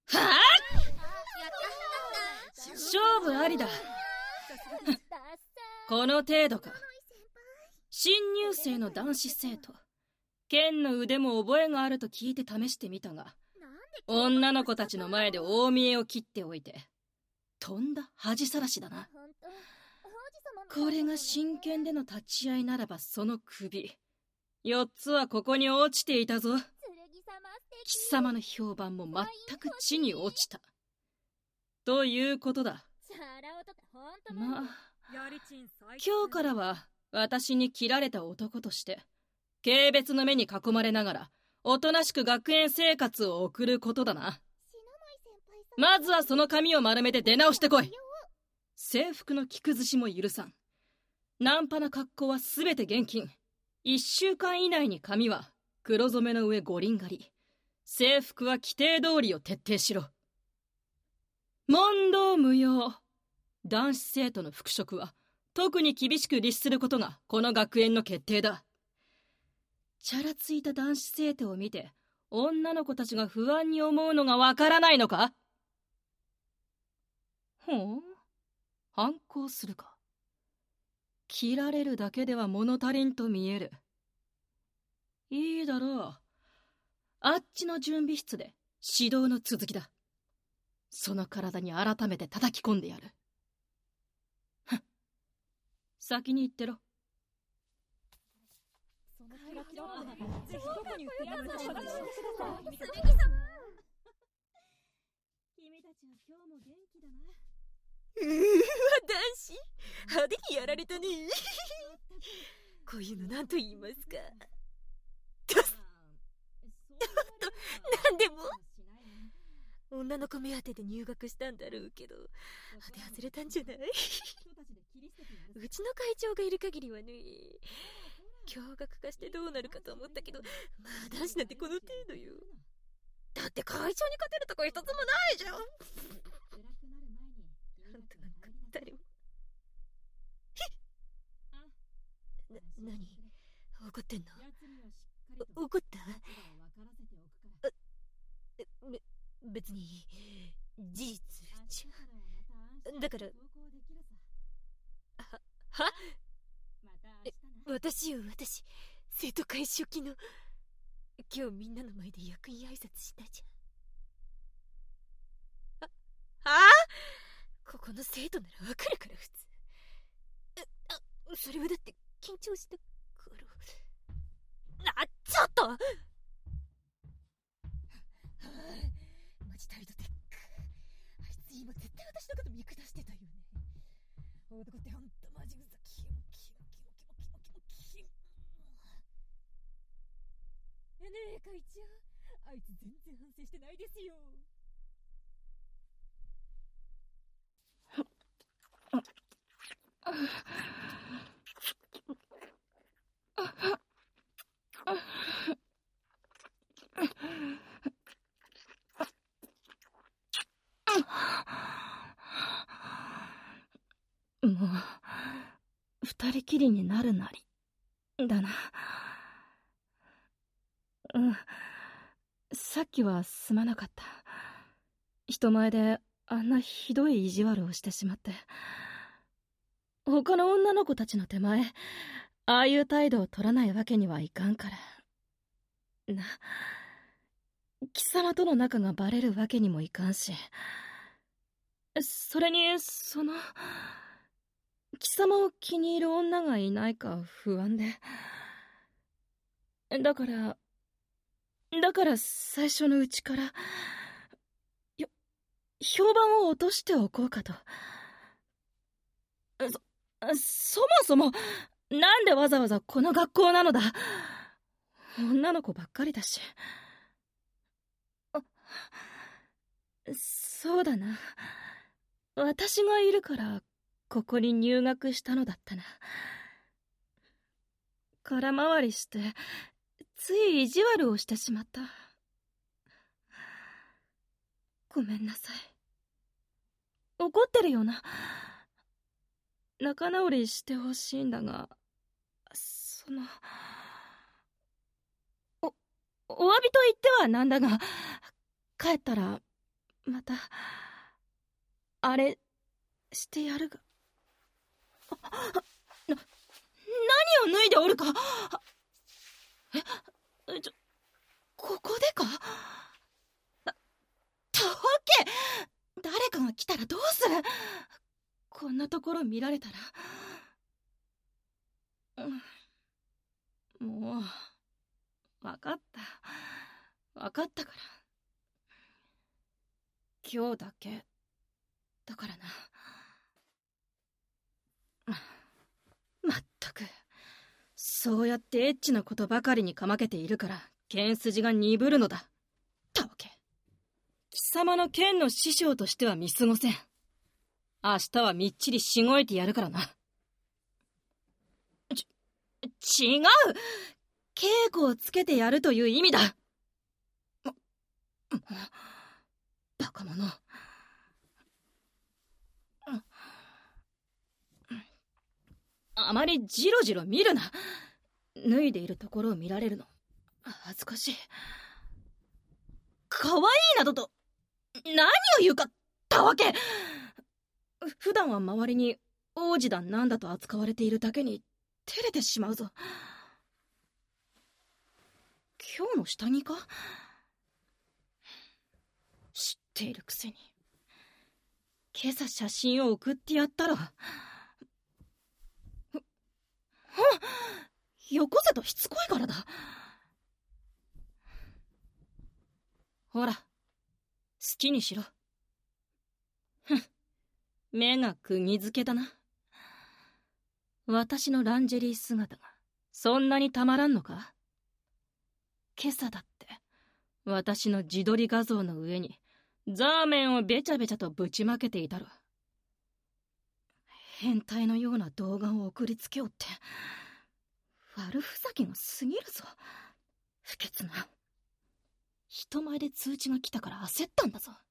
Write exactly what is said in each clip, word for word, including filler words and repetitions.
はあ勝負ありだこの程度か。新入生の男子生徒、剣の腕も覚えがあると聞いて試してみたが、女の子たちの前で大見栄を切っておいてとんだ恥さらしだな。これが真剣での立ち合いならば、その首四つはここに落ちていたぞ。貴様の評判も全く地に落ちたということだ。まあ今日からは私に切られた男として軽蔑の目に囲まれながらおとなしく学園生活を送ることだな。まずはその髪を丸めて出直してこい。制服の着崩しも許さん。ナンパな格好はすべて厳禁。一週間以内に髪は黒染めの上五輪狩り、制服は規定通りを徹底しろ。問答無用。男子生徒の復職は特に厳しく律することがこの学園の決定だ。チャラついた男子生徒を見て女の子たちが不安に思うのがわからないのか。ほう、反抗するか。切られるだけでは物足りんと見える。いいだろう。あっちの準備室で指導の続きだ。その体に改めて叩き込んでやる。ふん、先に行ってろ。君たちは今日も元気だな。 うーわ、男子派手にやられたねこういうの何と言いますか。となんでも女の子目当てで入学したんだろうけど、当て外れたんじゃないうちの会長がいる限りはね、驚愕化してどうなるかと思ったけど、まあ男子なんてこの程度よ。だって会長に勝てるとこ一つもないじゃん。あんたなんか誰も。な、なに怒ってんの？お怒った？べ、別に事実じゃ。だからは、は？え、私よ、私生徒会初期の今日みんなの前で役員挨拶したじゃん。あ、はあ？ここの生徒ならわかるから普通。あ、それはだって緊張したから。あ、ちょっとマジ態度でっか。あいつ今絶対私のこと見下してたよね。男ってほんとマジうざキモキモキモキモキモキモキモ。ねえ会長、あいつ全然反省してないですよ。 もう二人きりになるなりだな。うん、さっきはすまなかった。人前であんなひどい意地悪をしてしまって。他の女の子たちの手前、ああいう態度を取らないわけにはいかんからな。貴様との仲がバレるわけにもいかんし、それにその貴様を気に入る女がいないか不安で、だからだから最初のうちからよ評判を落としておこうかと。そそもそもなんでわざわざこの学校なのだ。女の子ばっかりだし。あ、そうだな、私がいるからここに入学したのだったな。空回りしてつい意地悪をしてしまった。ごめんなさい。怒ってるよな。仲直りしてほしいんだが、そのおお詫びと言ってはなんだが、帰ったらまたあれしてやるが。な、何を脱いでおるか。え、ちょ、ここでか。た、たわけ、誰かが来たらどうする。こんなところ見られたら。うん、もうわかったわかったから。今日だけだからな。まったく、そうやってエッチなことばかりにかまけているから剣筋が鈍るのだ。たわけ、貴様の剣の師匠としては見過ごせん。明日はみっちりしごいてやるからな。ち、違う、稽古をつけてやるという意味だ。も、もうバカ者。あまりジロジロ見るな。脱いでいるところを見られるの恥ずかしい。可愛いなどと何を言うかったわけ。普段は周りに王子だなんだと扱われているだけに照れてしまうぞ。今日の下着か。知っているくせに。今朝写真を送ってやったろ。よこせとしつこいからだ。ほら、好きにしろ。ふん、目が釘付けだな。私のランジェリー姿がそんなにたまらんのか。今朝だって私の自撮り画像の上にザーメンをべちゃべちゃとぶちまけていたろ。変態のような動画を送りつけようって悪ふざけが過ぎるぞ。不潔な。人前で通知が来たから焦ったんだぞ。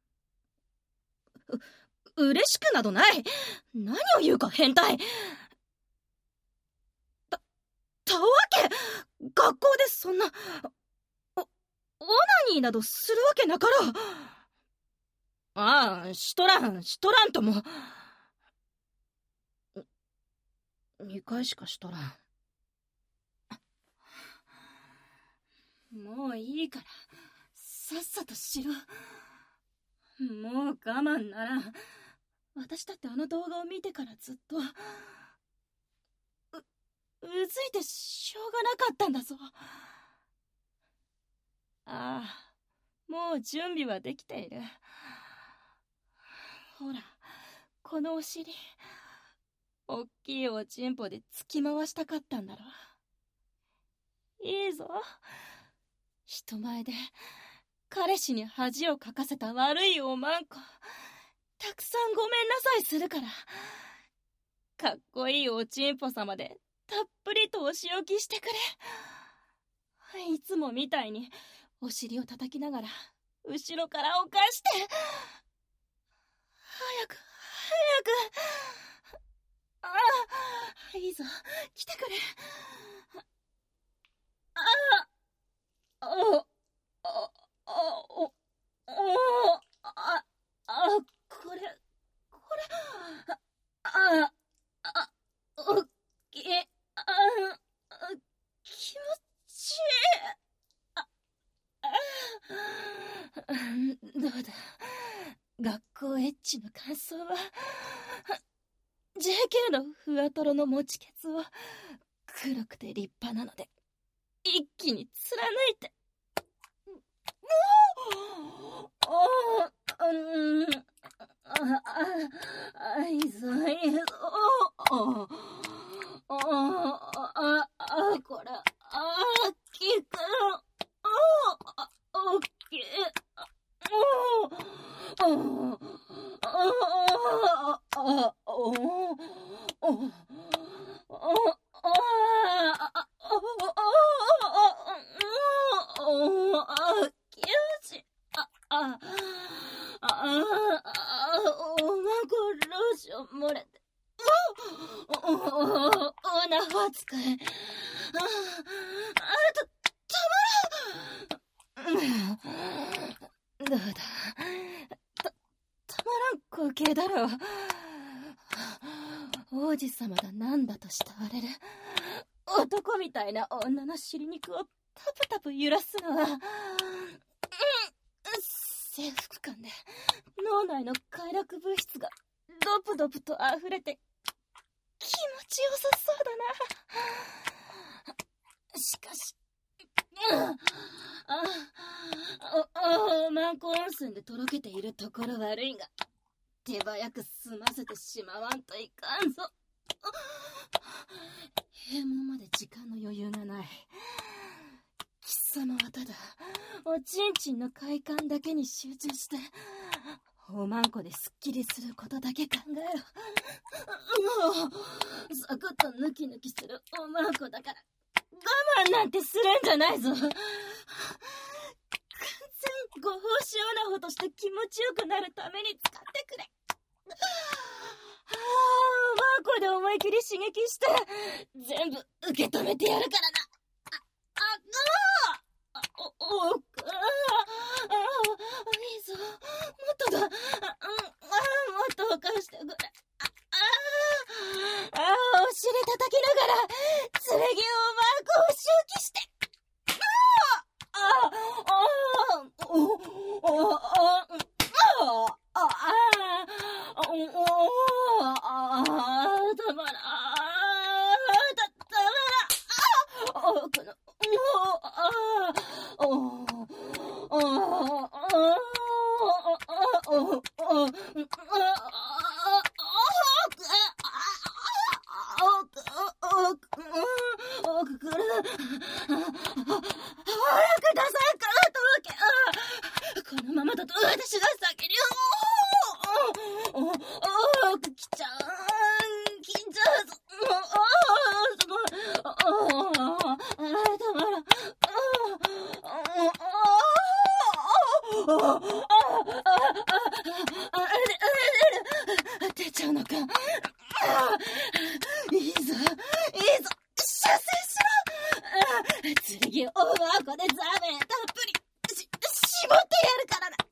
う、嬉しくなどない。何を言うか変態。た、たわけ、学校でそんなお、オナニーなどするわけなかろう。ああ、しとらんしとらんとも。にかいしかしとらん。もういいからさっさとしろ。もう我慢ならん。私だってあの動画を見てからずっと う, うずいてしょうがなかったんだぞ。ああ、もう準備はできている。ほら、このお尻、おっきいおちんぽで突き回したかったんだろ。いいぞ。人前で彼氏に恥をかかせた悪いおまんこ、たくさんごめんなさいするから。かっこいいおちんぽ様でたっぷりとお仕置きしてくれ。いつもみたいにお尻を叩きながら後ろから犯して。早く早く。ああ、いいぞ、来てくれ。ああ、ああ、あ、お、お、あ、あ、これ、これ、あ、あ、おっきい、あ、気持ちいい。あ、あ、どうだ、学校エッチの感想は。ジェーケー のふわとろの持ちケツを黒くて立派なので一気に貫いて。おお、うん、ああ、いいぞいいぞ。おお、ああ、これ、ああ、きく。おあ、おっきい。おお、おお、ああ、あ、おお、おお、漏れて、おお、おなほ扱い。ああ、た、たまらん。どうだ、 滑稽だろう。王子様だなんだと慕われる男みたいな女の尻肉をタプタプ揺らすのは、うん、征服感で脳内の快楽物質がドプドプと溢れて気持ちよさそうだな。しかし、うん、ああ、お、お、マンコ温泉でとろけているところ悪いが、手早く済ませてしまわんといかんぞ。閉門まで時間の余裕がない。貴様はただおちんちんの快感だけに集中しておまんこですっきりすることだけ考えろ。もうサクッとヌキヌキするおまんこだから我慢なんてするんじゃないぞ。完全ご奉仕オナホとして気持ちよくなるために使ってくれ。ああ、おまんこで思い切り刺激して全部受け止めてやるからな。あ、あ、あ、お、お、あ、あ、いいぞ。もっとだ。あ、うん、あ、もっと貸してくれ。あ、あ、あ、お尻叩きながら剣をおまんこを周期して。ああ、あ、あ、お、お、あ、あ、あ、あ、あ、あ、あ、たまら、た、たまら、あ、この、あ、お、お、お、お、お、このままだと私が先におおお来ちゃう緊張すおおたまら出ちゃうのか。いいぞいいぞ射精しろ。剣をおまんこでザメたっぷりし絞ってやるからな。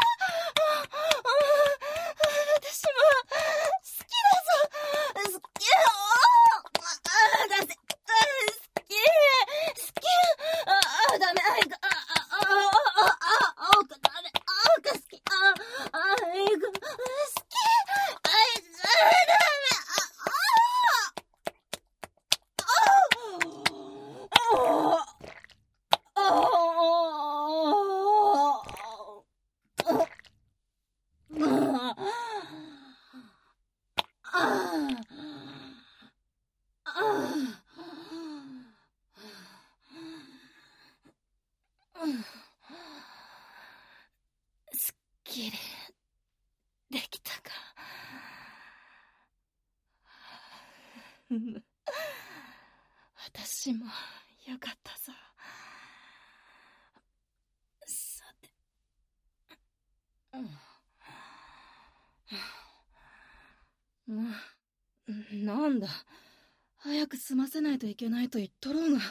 私も好きだぞ。好きだよ。出せ。好き好き。あ、ダメ。あ、あ、あ、あ、あ、あ、ダメ。あ、好き。あ、あ、好き。あ、ダメ。すっきりできたか。私もよかったさ。さて、うん、なんだ、早く済ませないといけないと言っとろうが。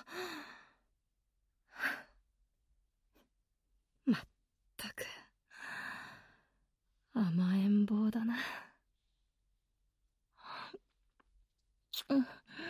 まったく甘えん坊だな。うん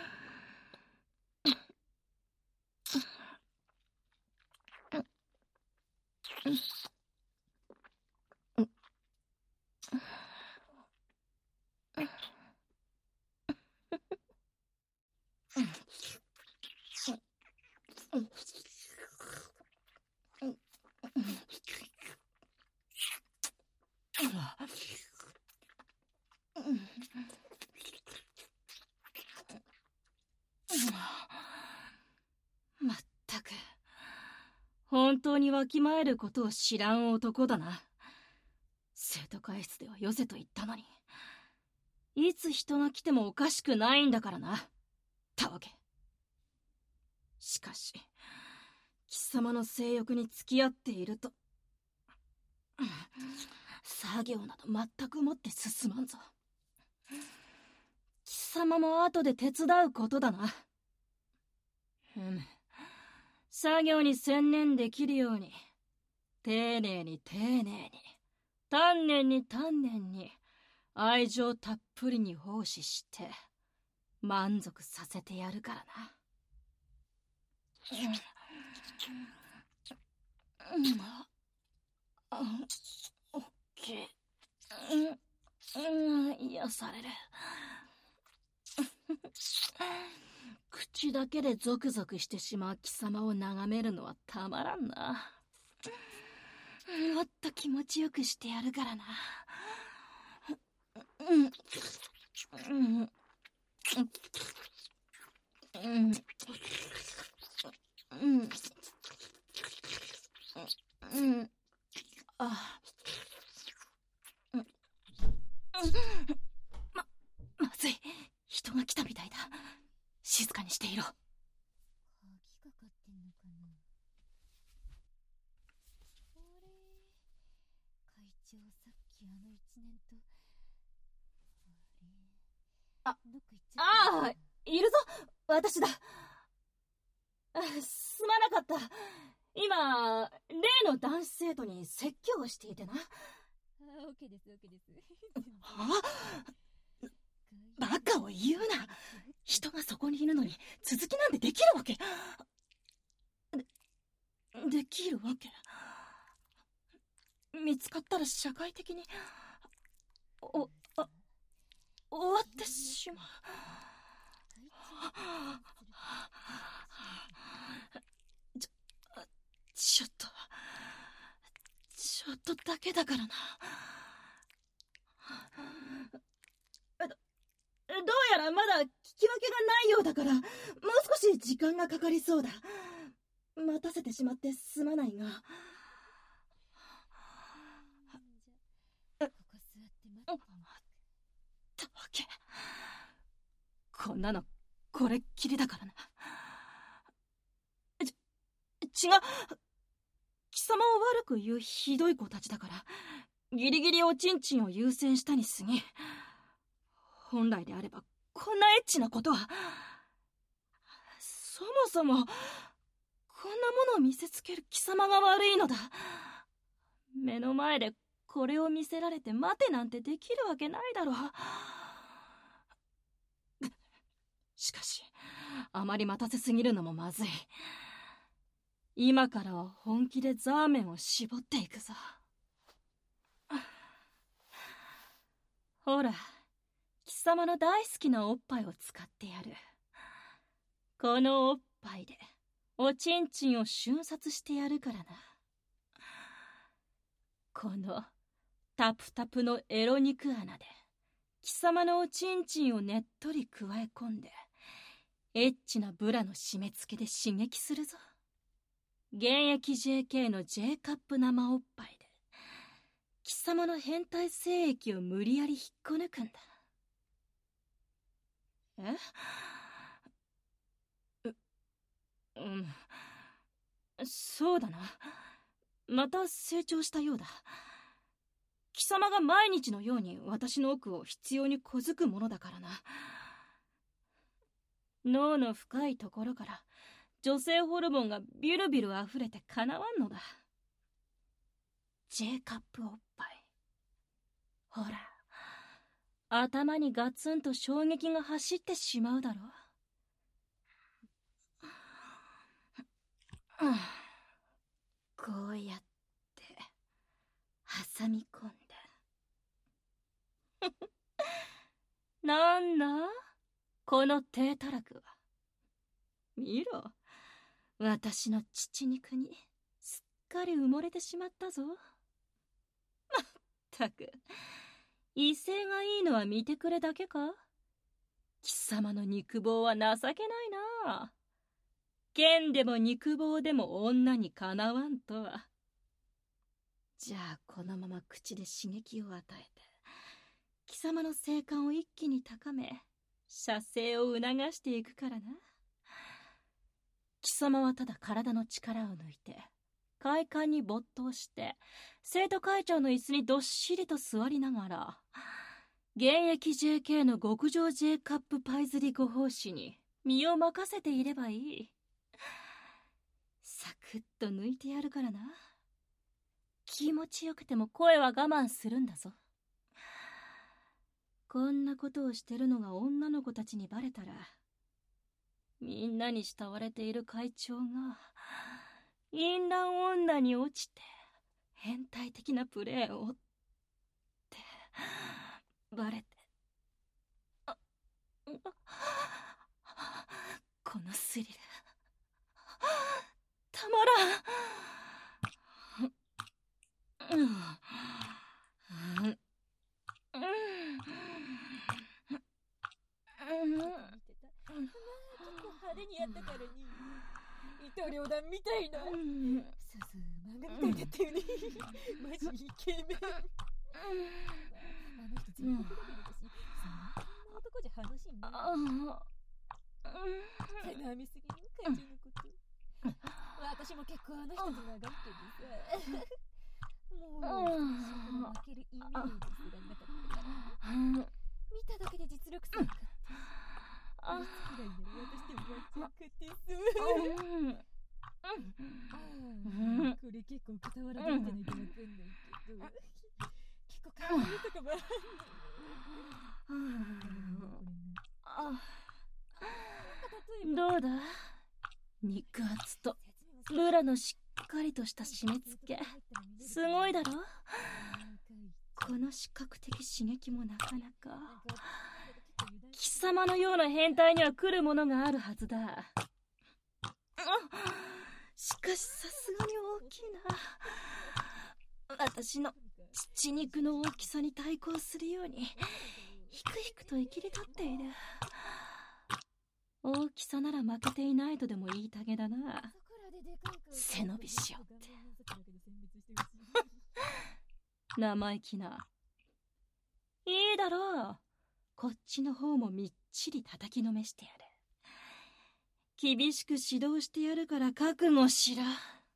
まったく本当にわきまえることを知らん男だな。生徒会室ではよせと言ったのに、いつ人が来てもおかしくないんだからな、たわけ。しかし貴様の性欲に付き合っていると作業など全くもって進まんぞ。貴様も後で手伝うことだな。ふむ、作業に専念できるように丁寧に丁寧に丹念に丹念に愛情たっぷりに奉仕して満足させてやるからな。うん、オッケー。うん、癒される。口だけでゾクゾクしてしまう貴様を眺めるのはたまらんな。もっと気持ちよくしてやるからな。うん。うん。うん。うん。うん。あ。うん。ま、まずい。人が来たみたいだ。静かにしていろ。鍵かかってんのかな。あれ、会長さっきあの一年と。あ、ああ、いるぞ、私だ。すまなかった。今、例の男子生徒に説教をしていてな。あ、オッケーです、オッケーです。はバカを言うな。人がそこにいるのに続きなんてできるわけで、できるわけ見つかったら社会的にお、あ、終わってしまう。ちょ、ちょっとちょっとだけだからな。どうやらまだ聞き分けがないようだから、もう少し時間がかかりそうだ。待たせてしまってすまないが。ここ座って待ってたわけ。こんなのこれっきりだからな。ち、違う。貴様を悪く言うひどい子たちだから、ギリギリおちんちんを優先したに過ぎ。本来であればこんなエッチなことは。そもそもこんなものを見せつける貴様が悪いのだ。目の前でこれを見せられて待てなんてできるわけないだろう。しかしあまり待たせすぎるのもまずい。今からは本気でザーメンを絞っていくぞ。ほら、貴様の大好きなおっぱいを使ってやる。このおっぱいでおちんちんを瞬殺してやるからな。このタプタプのエロ肉穴で貴様のおちんちんをねっとり加え込んで、エッチなブラの締め付けで刺激するぞ。現役 ジェーケー の J カップ生おっぱいで貴様の変態精液を無理やり引っこ抜くんだ。え？う、うん。そうだな。また成長したようだ。貴様が毎日のように私の奥を必要に小づくものだからな。脳の深いところから女性ホルモンがビュルビュル溢れてかなわんのだ。 J カップおっぱい、ほら頭にガツンと衝撃が走ってしまうだろう。こうやって挟み込んでなんだこの低たらくは。見ろ、私の乳肉にすっかり埋もれてしまったぞ。まったく威勢がいいのは見てくれだけか。貴様の肉棒は情けないな。剣でも肉棒でも女にかなわんとは。じゃあこのまま口で刺激を与えて貴様の性感を一気に高め射精を促していくからな。貴様はただ体の力を抜いて快感に没頭して生徒会長の椅子にどっしりと座りながら現役 ジェーケー の極上 J カップパイ釣りご奉仕に身を任せていればいい。サクッと抜いてやるからな。気持ちよくても声は我慢するんだぞ。 こんなことをしてるのが女の子たちにバレたら、みんなに慕われている会長が淫乱女に落ちて変態的なプレーをってバレて、あこのスリルたまらん。うんうん派手にやったからに伊藤両断みたいな、うん、そうそう漫画みたいだったよね、うん、マジイケメン、うん、あの人全国レベルだし、そんな男じゃ話にならない。手がみすぎる会長のこと、うん、私も結構あの人と長いけどさもう負けるイメージすらなかったから、見ただけで実力差が勝ってあいつくらいなら私でもワンチャン勝てそう。これ結構傍らでいいんじゃないかわかんないけど、結構可愛いとかもある。 どうだ、肉厚とブラのしっかりとした締め付け、すごいだろ。この視覚的刺激もなかなか貴様のような変態には来るものがあるはずだ。しかしさすがに大きいな。私の乳肉の大きさに対抗するようにひくひくと生きり立っている。大きさなら負けていないとでも言いたげだな。背伸びしようって生意気な。いいだろう、こっちの方もみっちり叩きのめしてやる。厳しく指導してやるから覚悟しろ。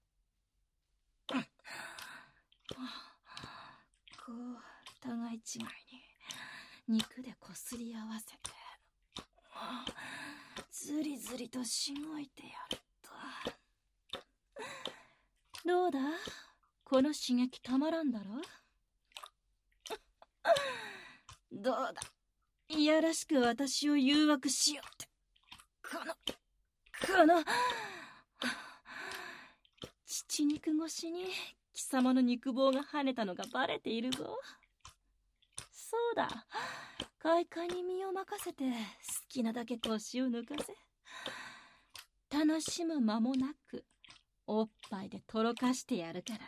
こう互い違いに肉でこすり合わせてずりずりとしごいてやると。どうだ、この刺激たまらんだろ。どうだ、いやらしく私を誘惑しようって。このこの乳肉越しに貴様の肉棒が跳ねたのがバレているぞ。そうだ、快感に身を任せて好きなだけ腰を抜かせ、楽しむ間もなくおっぱいでとろかしてやるから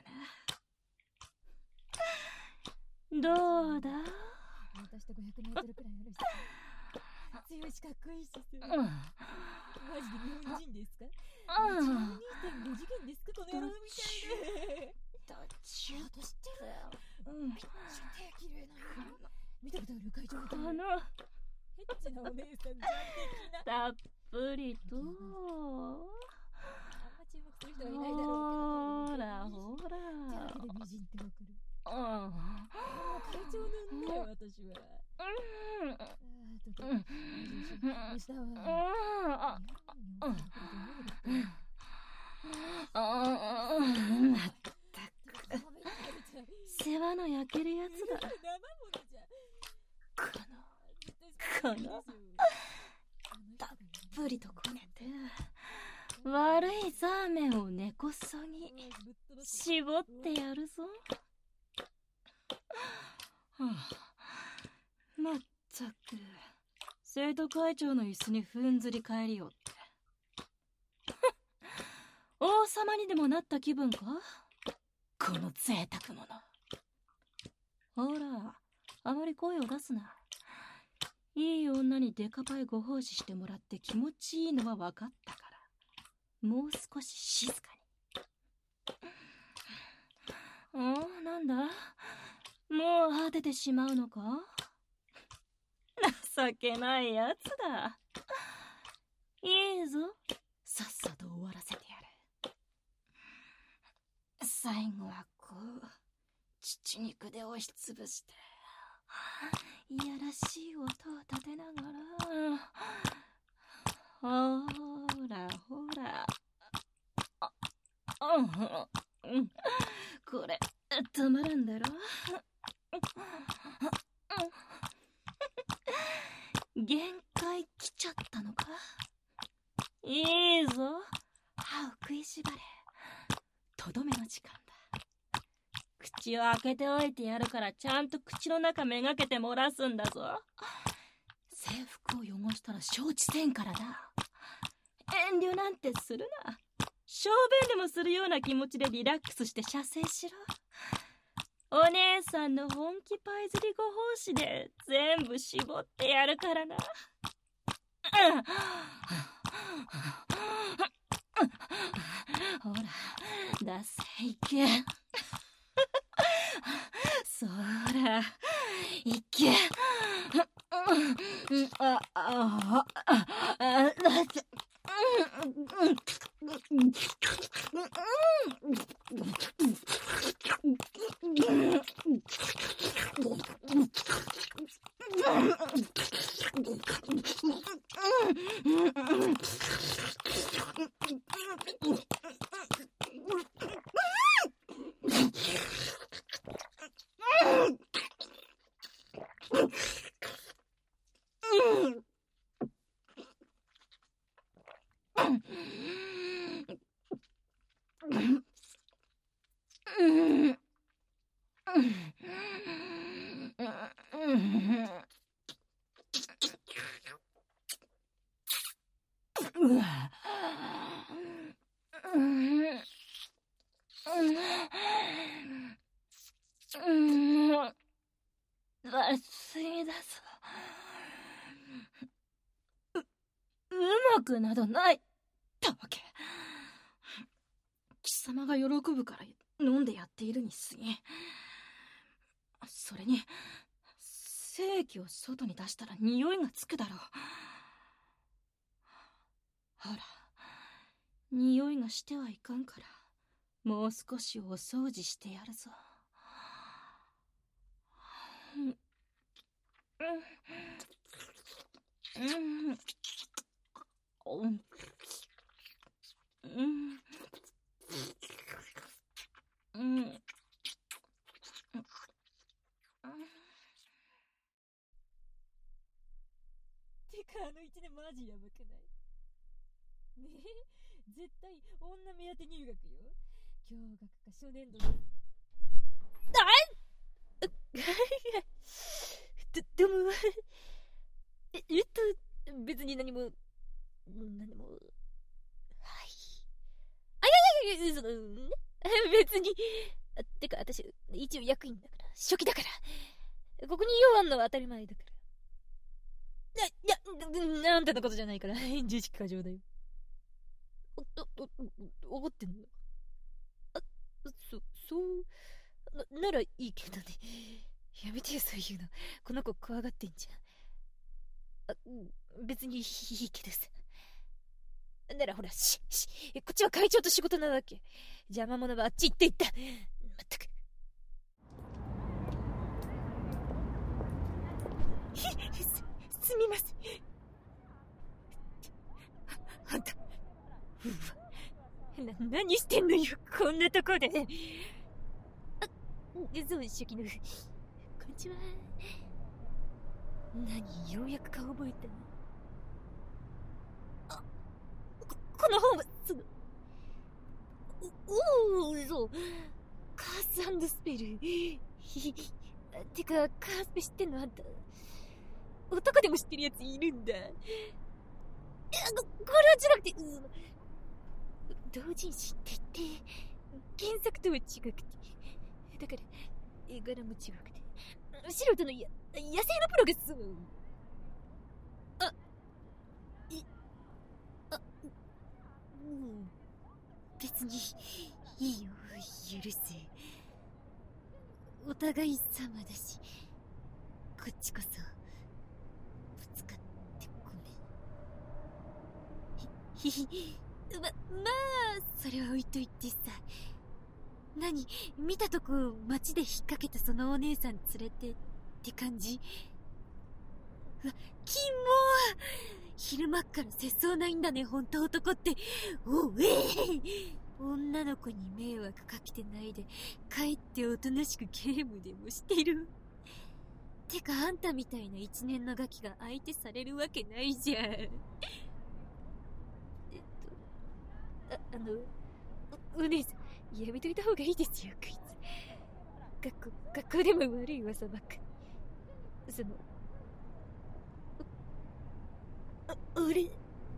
な。どうだ、 私とごひゃくメートルくらいあるし強いしかっこいいしさ、うん、マジで日本人ですか？うん、にてんご 次元ですかこの野郎みたいで。どっちやと知ってるよ、うん、めっちゃ手綺麗なの見たことある会長みたいな。あのヘッチなお姉さんじゃん的な。 たっぷりと。あんま注目する人はいないだろうけど、 ほらほら手だけで美人ってわかる。 うん、 会長なんだよ私は。うん、あーとと、うん、したわ。うん、あ、うん、 あ、まったく世話の焼けるやつだ。このこのたっぷりとこねて悪いザーメンを根こそぎ絞ってやるぞ。はあ、まったく生徒会長の椅子にふんずり返りよって王様にでもなった気分か、この贅沢者。ほら、あまり声を出すな。いい女にデカパイご奉仕してもらって気持ちいいのは分かったから、もう少し静かに。お、なんだ、もう果ててしまうのか。情けないやつだ。いいぞ、さっさと終わらせてやる。最後はこう乳肉で押しつぶしていやらしい音を立てながら、ほらほら、あ、うん、うん、これたまらんだろ。 口を開けておいてやるから、ちゃんと口の中めがけて漏らすんだぞ。制服を汚したら承知せんからな。遠慮なんてするな。小便でもするような気持ちでリラックスして射精しろ。お姉さんの本気パイズリご奉仕で全部絞ってやるからな。ほら、出せ、いけ。そら、いけ。あ、あ、あ、あ、だって。うまくなどないたわけ。貴様が喜ぶから飲んでやっているに過ぎ。それに精液を外に出したら匂いがつくだろう。ほら、匂いがしてはいかんから、もう少しお掃除してやるぞ。うんうんうんうんうんてか、あの一年マジやばくない？ねえ、絶対女目当て入学よ。共学か初年度の。あっで、でも、え、えっと、別に何も、何も、はい。あ、いやいやいや、その、ね、別に、てか、私、一応役員だから、初期だから、ここに用あんのは当たり前だから。いや、いや、あんたのことじゃないから、自意識過剰だよ。お、お、お、怒ってんの？あ、そ、そう、な、ならいいけどね。やめてよ、そういうの。この子怖がってんじゃん。あ、別にいいけどさ。ならほら、し、し、こっちは会長と仕事なわけ。邪魔者はあっち行っていった。まったく。す、すみません。あんた、うわ、な、何してんのよ、こんなとこで。あ、そう、初期の。こんにちは。何、ようやく顔覚えたの？あ、こ、この本は、その、お、おー、そう。カース&スペル。てか、カースペ知ってんのあんた？男でも知ってるやついるんだ。いや、こ、これはじゃなくて、同人誌って言って、原作とは違くて。だから、絵柄も違くて。素人のや、野生のプロがそう。あ、い、あ、うん。別に、いいよ、許せ。お互い様だし、こっちこそ、ぶつかってごめん。ひ、ひ、ひ、ま、まあ、それは置いといてさ。何、見たとこ街で引っ掛けたそのお姉さん連れてって感じ？うわ、キモー。昼間っから節操ないんだね、ほんと男って。おええ、女の子に迷惑かけてないで、帰っておとなしくゲームでもしてる。てか、あんたみたいな一年のガキが相手されるわけないじゃん。えっと、あ、あの、お、お姉さん、やめといた方がいいですよ、こいつ。 学校、学校でも悪い噂ばっか。その、あ、俺、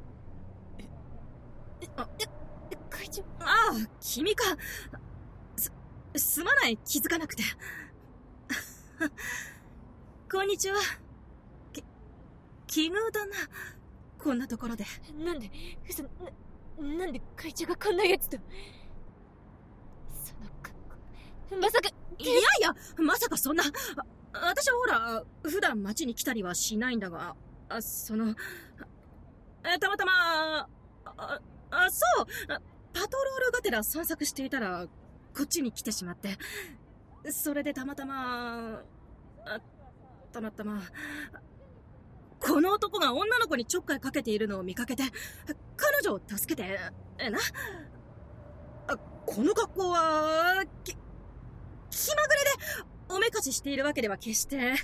あ、会長。 ああ、君か。す、すまない、気づかなくて。こんにちは。き、奇遇だな。こんなところで。 なんで、そ、な、なんで会長がこんなやつと。その格好、まさか。 いやいや、まさかそんな。私はほら、普段街に来たりはしないんだが、あ、その、え、たまたま、あ、あ、そう、パトロールがてら散策していたら、こっちに来てしまって、それでたまたま、あ、たまたま、この男が女の子にちょっかいかけているのを見かけて、彼女を助けて、えな。あ、この格好は、き、気まぐれで、おめかししているわけでは決して。いやいや、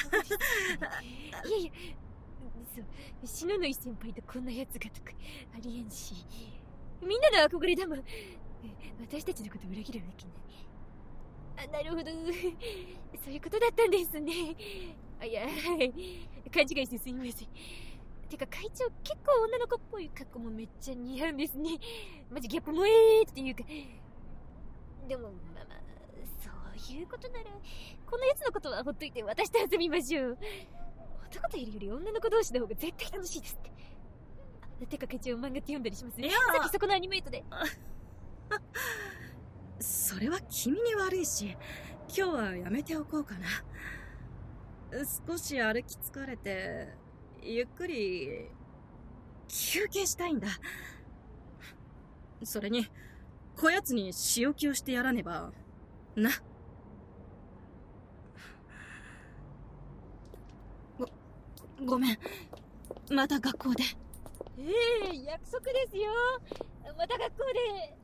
そう、篠ノ井先輩とこんな奴がとか、ありえんし、みんなの憧れだもん。私たちのこと裏切るわけない。あ、なるほど。そういうことだったんですね。あ、いや、勘違いしてすみません。てか会長、結構女の子っぽい格好もめっちゃ似合うんですね。マジギャップ萌えーっていうか。でも、まあまあ、そういうことなら、このやつのことはほっといて私と遊びましょう。男といるより女の子同士の方が絶対楽しいですって。あ、てか会長、漫画って読んだりします？ いや、 さっきそこのアニメイトで。 それは君に悪いし、今日はやめておこうかな。少し歩き疲れて、ゆっくり休憩したいんだ。それに、こやつに仕置きをしてやらねばな。ご、ごめん。また学校で。 ええー、約束ですよ。また学校で。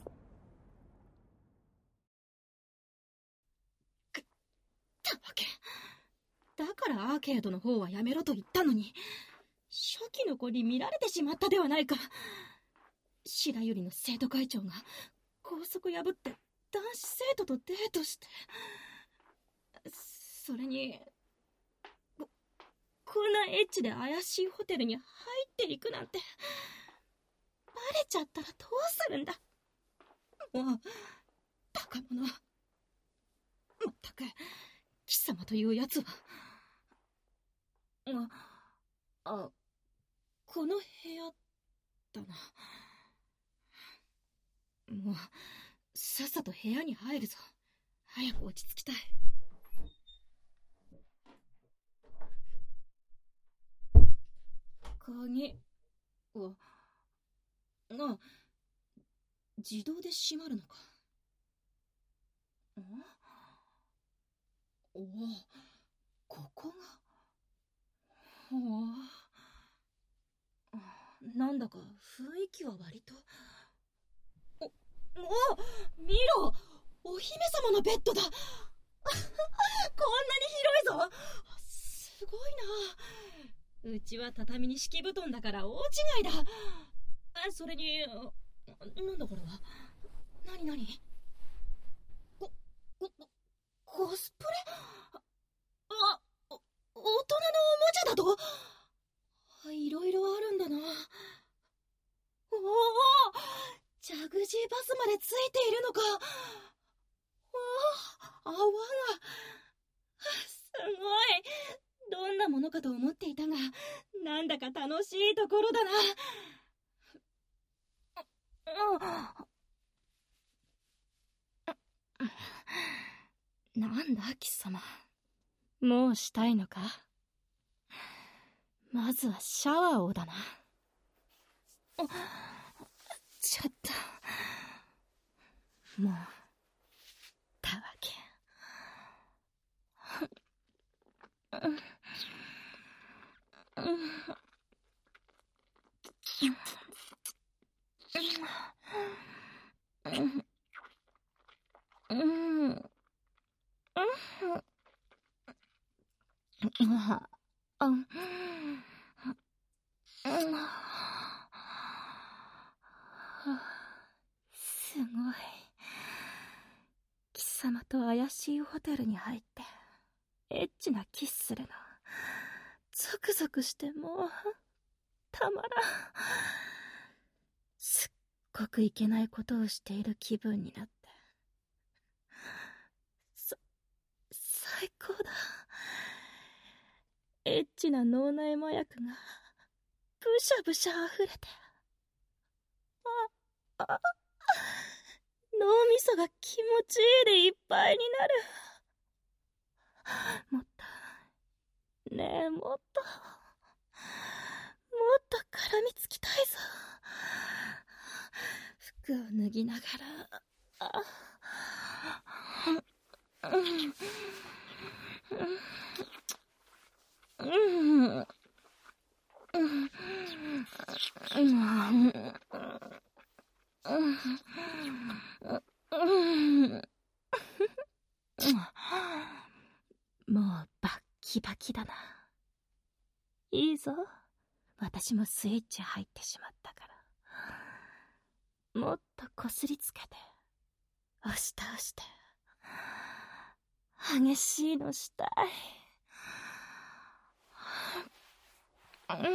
くったわけ。だからアーケードの方はやめろと言ったのに、初期の子に見られてしまったではないか。白百合の生徒会長が校則破って男子生徒とデートして、それにこ、こんなエッチで怪しいホテルに入っていくなんて、バレちゃったらどうするんだ。もうバカ者。まったく貴様というやつは。あ、あ、この部屋だな。もうさっさと部屋に入るぞ。早く落ち着きたい。鍵は、が、自動で閉まるのか。ん？おお、ここが。おお、なんだか雰囲気は割と。お、お、見ろ！お姫様のベッドだ！こんなに広いぞ！すごいな。うちは畳に敷布団だから大違いだ。それに、なんだこれは。なになに？こ、こ、コスプレ？あ、お、大人のおもちゃだと？いろいろあるんだな。おお、ジャグジーバスまでついているのか。おお、泡が。すごい。どんなものかと思っていたが、なんだか楽しいところだな。なんだ貴様、もうしたいのか。まずはシャワーをだな。ちょっともうたわけ。すごい。貴様と怪しいホテルに入って、エッチなキスするの。ゾクゾクしてもう、たまらん。すっごくいけないことをしている気分になって。さ、最高だ。エッチな脳内麻薬が、ブシャブシャ溢れて。あ、あ、脳みそが気持ちいいでいっぱいになる。もっと、ねえ、もっと、もっと絡みつきたいぞ。服を脱ぎながら、あ、うん、うん、うん、もうバッキバキだな。いいぞ。私もスイッチ入ってしまったから。もっとこすりつけて、押し倒して、激しいのしたい。うん、うん、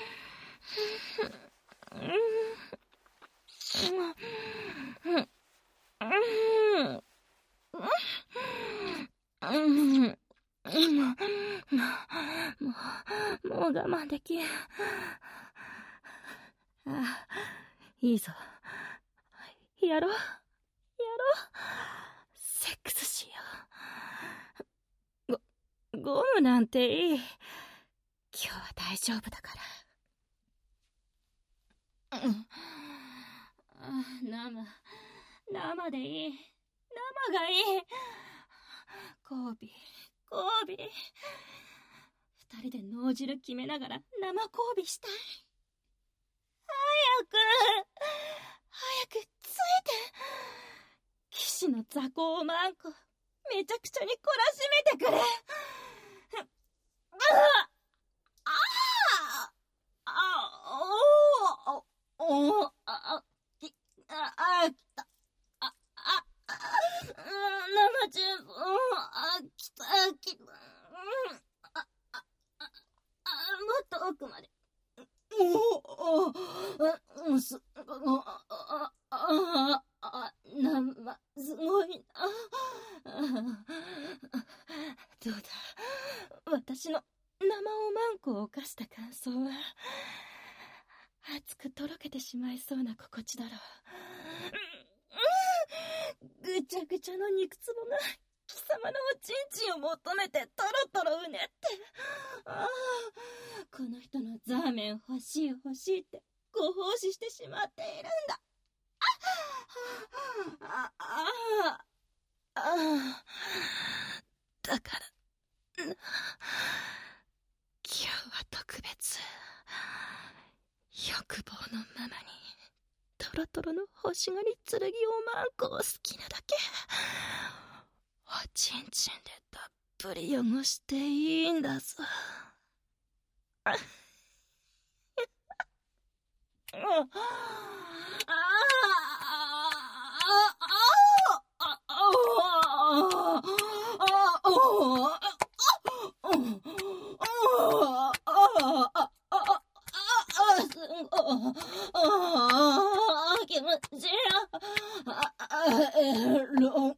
もう、もう我慢できん。ああ、いいぞ。やろう、やろう。セックスしよう。ゴ、ゴムなんていい。今日は大丈夫だから。うん。生、生でいい。生がいい。コービー、コービー。二人で脳汁決めながら生交尾したい。早く早くついて。騎士の雑魚マンコめちゃくちゃに懲らしめてくれ。ああああおおあきああきたああ生中あきたきたもっと奥まで。おおおすあああ生すごいな。どうだ、私の生おまんこを犯した感想は。熱くとろけてしまいそうな心地だろう。ぐちゃぐちゃの肉つぼが貴様のおちんちんを求めてトロトロうねって。ああ、この人のザーメン欲しい欲しいってご奉仕してしまっているんだ。あああああだから今日は特別。欲望のままにトロトロの欲しがり剣おまんこを好きなだけおちんちんでたっぷり汚していいんだぞ。ああ気持ちいい。ああえろ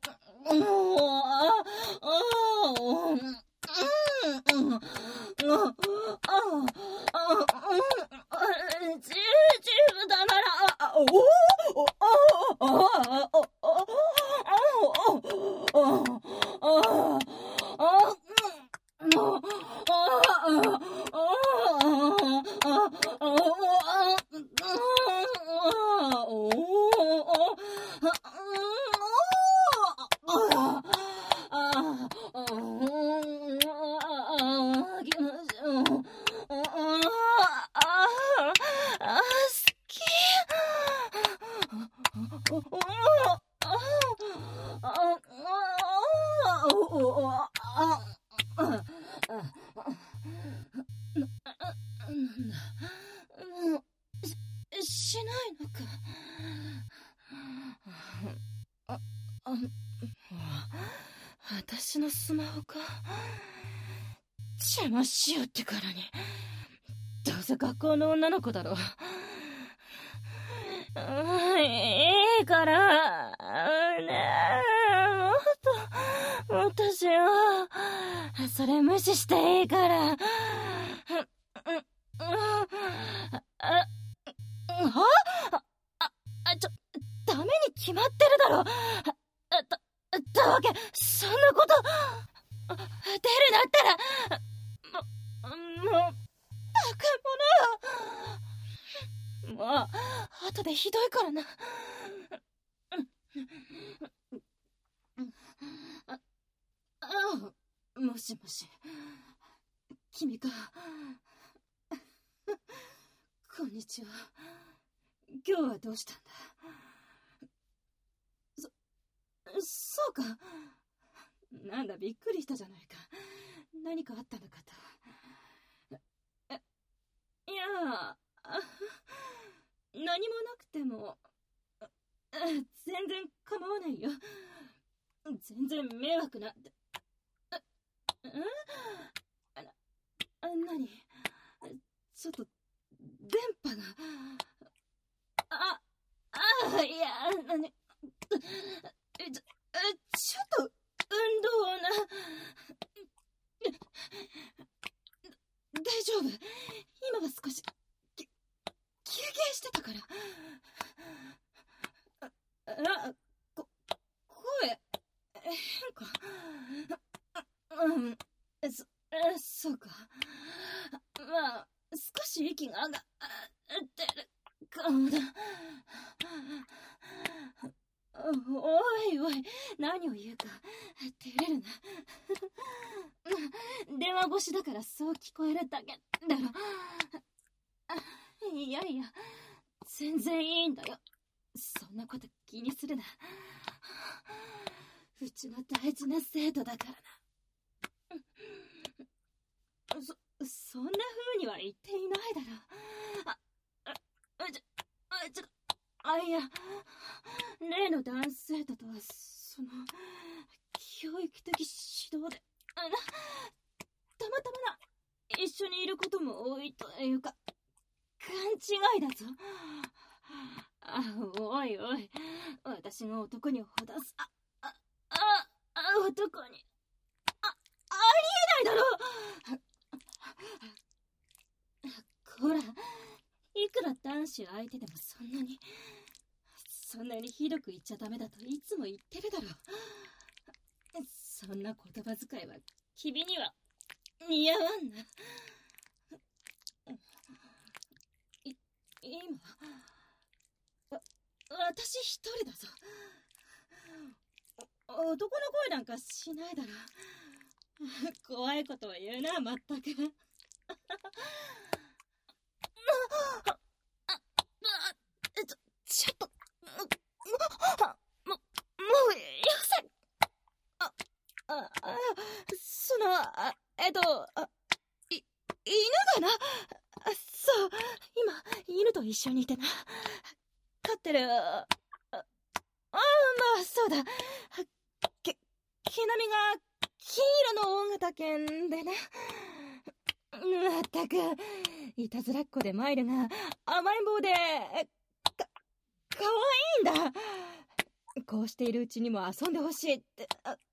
チーチーだならおおおおおおおお私のスマホか。邪魔しようってからに。どうせ学校の女の子だろ。うん、いいから、ねえ、もっと、もっとしよう。それ無視していいから。あ、あ、あ、ちょ、ダメに決まってるだろ。た、たわけ、そんなこと、出るなったら、も、もう、バカ者。もう、後でひどいからな。あ、あ、もしもし、君か。こんにちは。今日はどうしたんだ。そ、そうか。なんだ、びっくりしたじゃないか。何かあったのかと。え、いや、何もなくても、全然構わないよ。全然迷惑なんて。ん？あ、な、何？ちょっと、電波が。あ、あ、いや、なに、ちょ、ちょっと、運動をな。大丈夫。今は少し、き、休憩してたから。あ、あ、こ、声、変か。うん、そ、そうか。まあ、少し息が上がってるかもだ。おいおい、何を言うか照れるな。電話越しだからそう聞こえるだけだろ。いやいや、全然いいんだよ。そんなこと気にするな。うちの大事な生徒だからな。そ、そんな風には言っていないだろ。あ、あ、ちょ、あ、ちょ、あ、いや、例の男子生徒とは、その、教育的指導で、あな、たまたまな、一緒にいることも多いというか、勘違いだぞ。あ、おいおい、私が男にほだす、あ、あ、あ、あ、男に、あ、ありえないだろ。こら、いくら男子相手でもそんなに、そんなにひどく言っちゃダメだといつも言ってるだろ。そんな言葉遣いは君には似合わんな。い、今、わ、私一人だぞ。お、男の声なんかしないだろ。怖いことを言うな、まったく。ちょ、ちょっと、も、もう、よせ。あ、あ、あ、その、あ、えっと、あ、い、犬がな、そう、今、犬と一緒にいてな、飼ってる、あ、あ、まあ、そうだ、け、毛並みが、金色の大型犬でね。まったく、いたずらっ子でマイルが甘えん坊で、か、かわいいんだ。こうしているうちにも遊んでほしいって、あ、あ、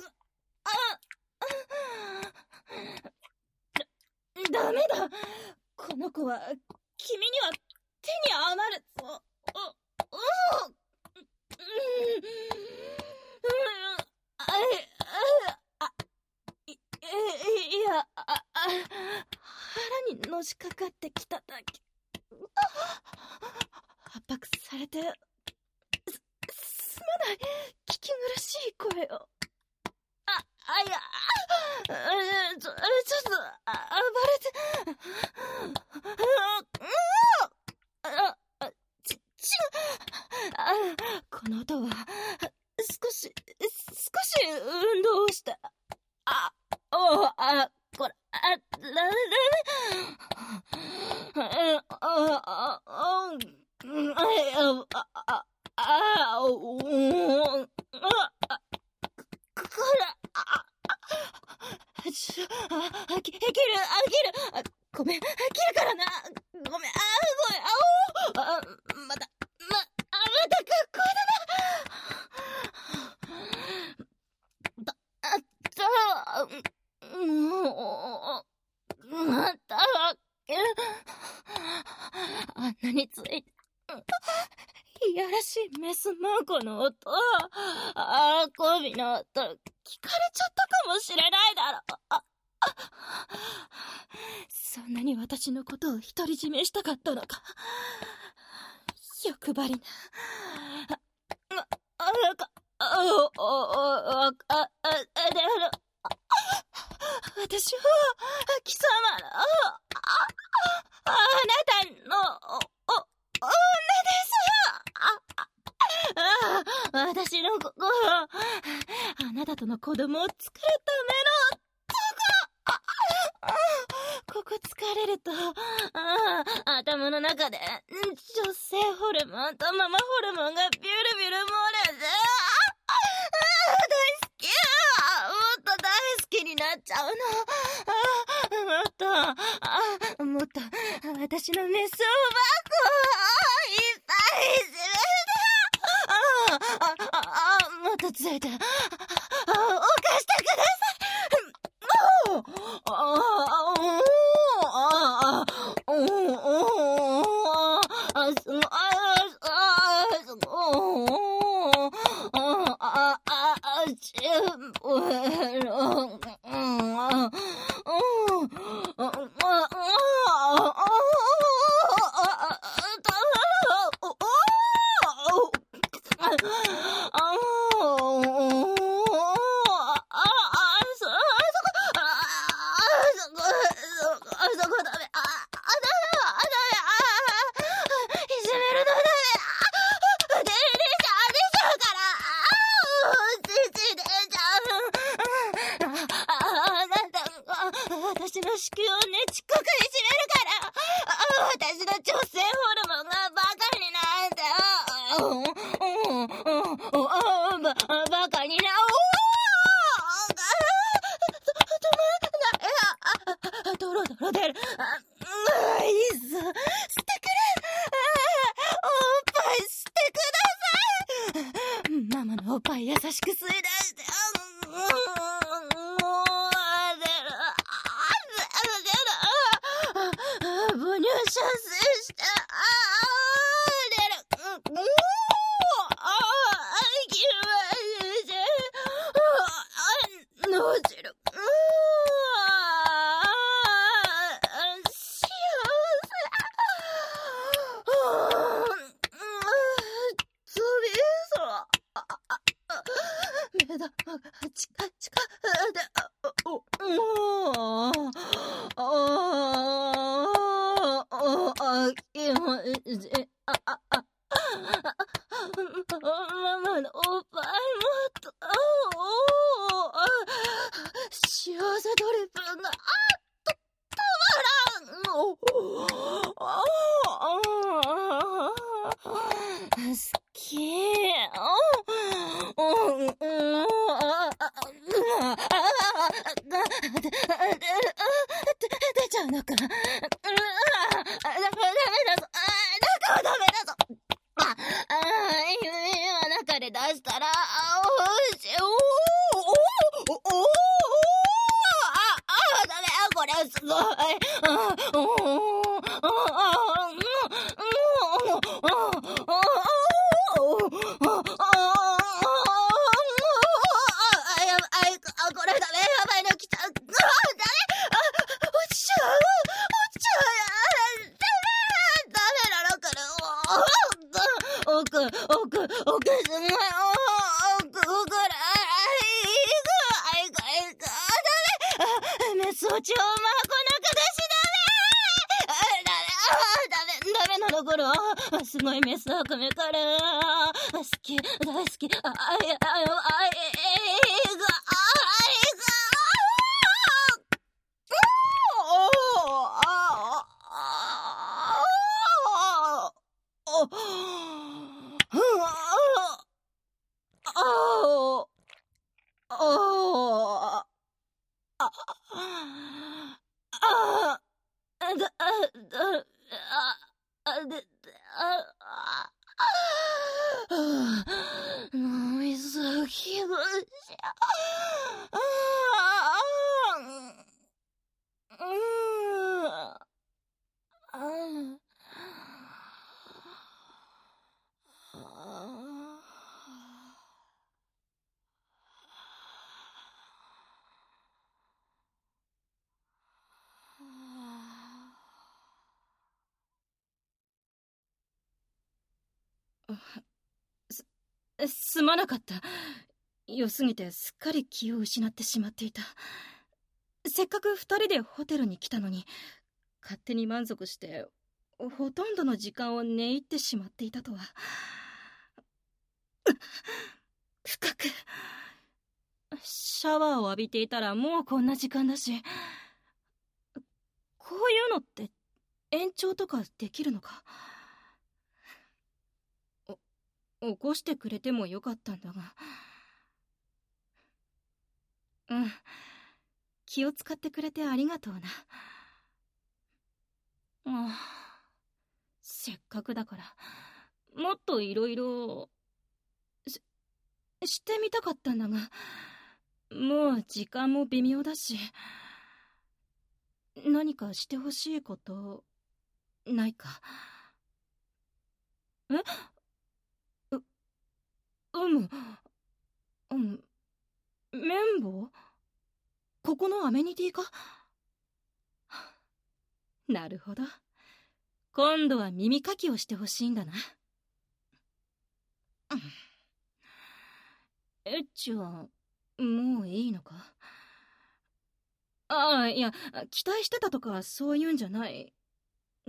ダメだ。この子は、君には手に余るぞ。お、お、うん、あ、あ、い、いや、あ、あ、腹にのしかかってきただけ。圧迫されて、す、すまない。聞き苦しい声を。あ、あ、いや、あ、ちょ、ちょっと、あ、暴れて、あ、あ、ち、ち、あ、この音は、少し、少し運動した。あ、お、あ、これ、あ、ら、ら、あ、あ、あ、あ、あ、あ、あ、あ、お、あ、これ、あ、 あ、き、切る、あ、切る、あ、ごめん、切るからな。ごめん、あ、ごめん、あおー、あ、また、ま、あ、また学校だな。だ、あった、もう、また、あんなについて、いやらしいメス孫の音、あーこびの音、聞かれちゃったかもしれないだろ。あ、あ、そんなに私のことを独り占めしたかったのか。欲張りな。あ、あ、あ、か、あ、お、お、あ、あ、あ、であの、私は、貴様の、あ、あなたの、お、お、女です。あ、あ、私のここ、あなたとの子供を作るための、ここ疲れると、ああ、頭の中で、女性ホルモンとママホルモンがビュルビュル漏れて、ああ、大好き、あもっと大好きになっちゃうの。あもっと、あもっと、私のメスをバコいっぱいいじめるああ、あ、あ、もっとついて、あ、あ、犯してください。もう、ああ、ああ、おお、おあ、すごい、あ、すごい、ああ、ああ、ちぶろ、うん、あ、うん、あ、あ、あ、私の子宮をね、ちっこくいじめるから、あ私の女性ホルモンがバカになって、あ、うん、うん、うん、ば、バカにな、おーあ、ドロドロ出る。あ、うん、いいっす。してくれ。あ、おっぱいしてください。ママのおっぱい優しく吸い出して、うん、うん、母乳射精して、ああ、出る。うん、おー、ああ、気持ちいい。あ、脳汁。うー幸せ。つびそう。目玉がチカチカで、お、おー、ああ、あ、気持ちいい。あ、あ、あ、ママのおっぱいもっと、おー、幸せドリップが、あっと、たまらん。おああ、好き。おうん、うん、あ、あ、あ、出ちゃうのか。ダメだぞ。中はダメだぞ。あ、あ、今中で出したら、おいしい。おー、おー、おー、あ、あ、ダメ。これすごい。あ、おー、あ、あ、うん、うん、あ、あ、これダメ、やばいの来ちゃう。あ、ダメ、あ、落ちちゃう、落ちちゃう、ダメなのかな。奥、奥、奥、奥、すごい、奥、奥、奥、あ、いいか、いいか、いいか、ダメ、メス落ちをまこなくだし、ダメ、ダメ、ダメなところ、すごいメスを組みから、好き、大好き、あ、あ、い、あ、あ、い、あ、い、が、あ、い、が、ああで、あ、あ、あ、飲みすぎました。ああ、うん、ああ、 す、すまなかった。良すぎてすっかり気を失ってしまっていた。せっかく二人でホテルに来たのに、勝手に満足してほとんどの時間を寝入ってしまっていたとは。深くシャワーを浴びていたらもうこんな時間だし、こういうのって延長とかできるのか。お起こしてくれてもよかったんだが。うん、気を使ってくれてありがとうな。ああ、せっかくだからもっといろいろししてみたかったんだが、もう時間も微妙だし、何かしてほしいことないか。え？う、うむ、うん、綿棒？ここのアメニティか？なるほど。今度は耳かきをしてほしいんだな。エッチはもういいのか？ああ、いや、期待してたとかそういうんじゃない。うん、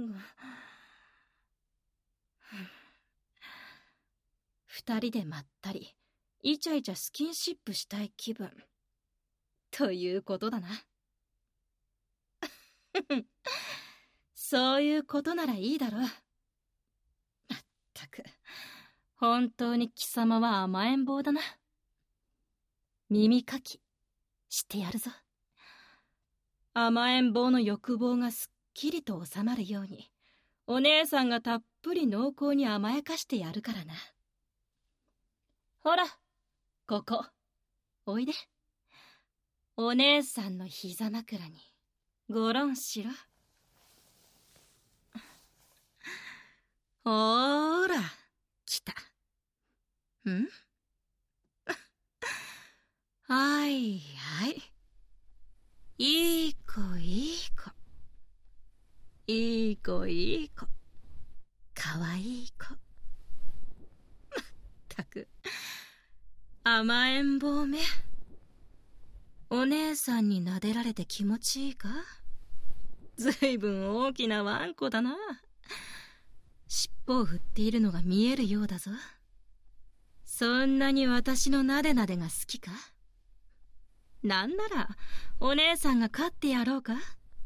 二人でまったりイチャイチャスキンシップしたい気分ということだな。そういうことならいいだろう。まったく本当に貴様は甘えん坊だな。耳かきしてやるぞ。甘えん坊の欲望がすっきりと収まるように、お姉さんがたっぷり濃厚に甘やかしてやるからな。ほら、ここおいで。お姉さんの膝枕にごろんしろ。ほーら、来た。ん？はいはい。いい子いい子。いい子いい子。かわいい子。まったく甘えん坊め。お姉さんに撫でられて気持ちいいか？ずいぶん大きなワンコだな。尻尾を振っているのが見えるようだぞ。そんなに私のなでなでが好きか？なんならお姉さんが飼ってやろうか？ん？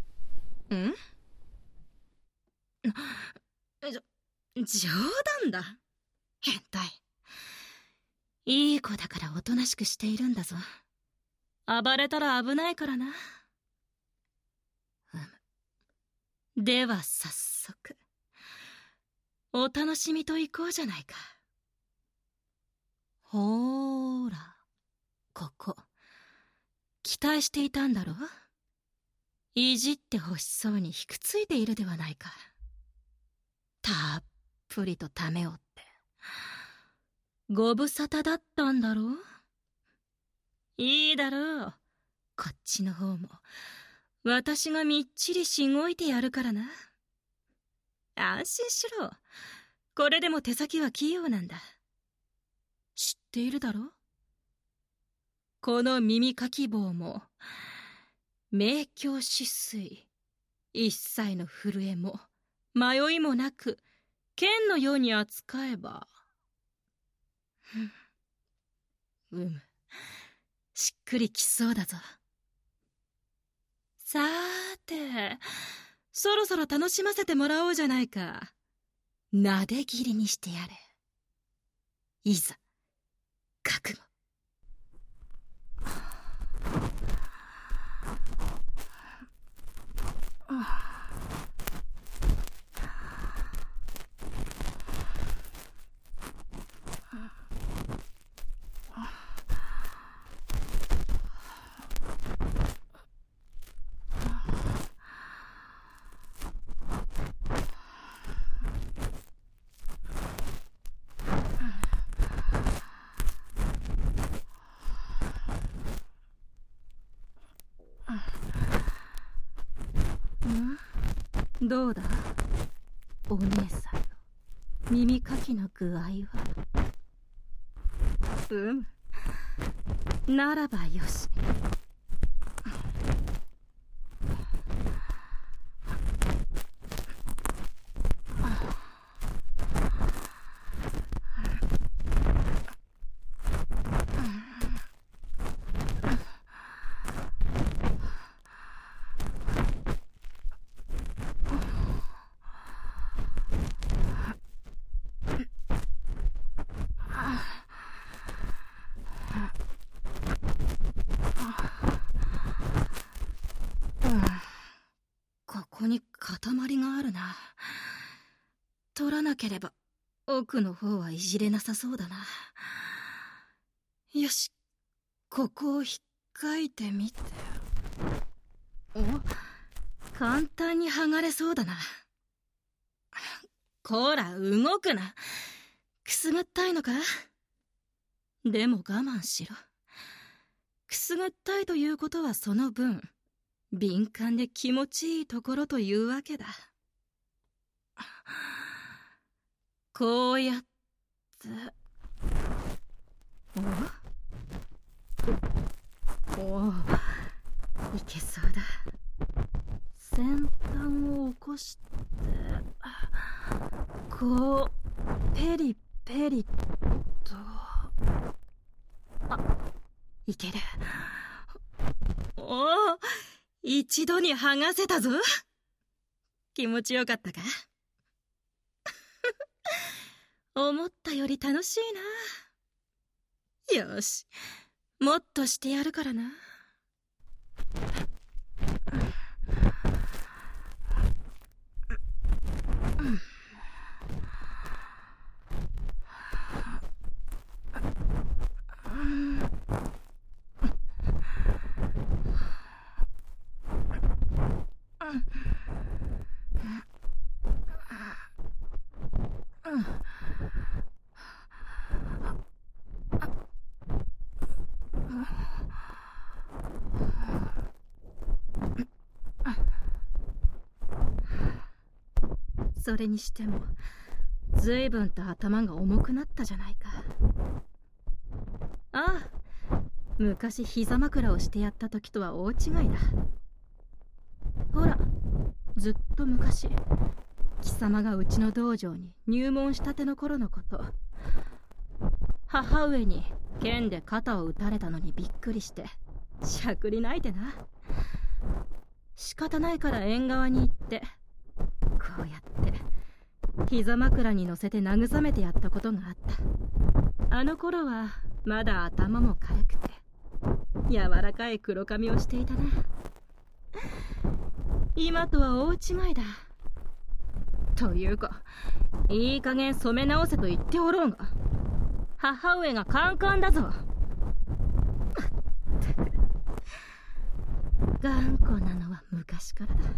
じょ冗談だ。変態。いい子だからおとなしくしているんだぞ。暴れたら危ないからな。うん、では早速お楽しみと行こうじゃないか。ほーら、ここ期待していたんだろう。いじってほしそうにひくついているではないか。たっぷりとためをってご無沙汰だったんだろう。いいだろう。こっちの方も私がみっちりしごいてやるからな。安心しろ。これでも手先は器用なんだ。知っているだろう。この耳かき棒も明鏡止水、一切の震えも迷いもなく剣のように扱えば、うむ、しっくりきそうだぞ。さーて、そろそろ楽しませてもらおうじゃないか。なで切りにしてやれ。いざ覚悟。 どうだ、お姉さんの耳かきの具合は。うむ、ならばよし。ここに塊があるな。取らなければ奥の方はいじれなさそうだな。よし、ここを引っかいてみて。お、簡単に剥がれそうだな。こら、動くな。くすぐったいのか？でも我慢しろ。くすぐったいということはその分敏感で気持ちいいところというわけだ。こうやっておお、いけそうだ。先端を起こしてこうペリペリと。あ、いける。おお、一度に剥がせたぞ。気持ちよかったか？思ったより楽しいな。よし、もっとしてやるからな。それにしてもずいぶんと頭が重くなったじゃないか。ああ、昔膝枕をしてやった時とは大違いだ。ほら、ずっと昔貴様がうちの道場に入門したての頃のこと。母上に剣で肩を打たれたのにびっくりしてしゃくり泣いてな。仕方ないから縁側に行ってこうやって膝枕に乗せて慰めてやったことがあった。あの頃はまだ頭も軽くて柔らかい黒髪をしていたな。今とは大違いだ。というか、いい加減染め直せと言っておろうが、母上がカンカンだぞ。まったく頑固なのは昔からだ。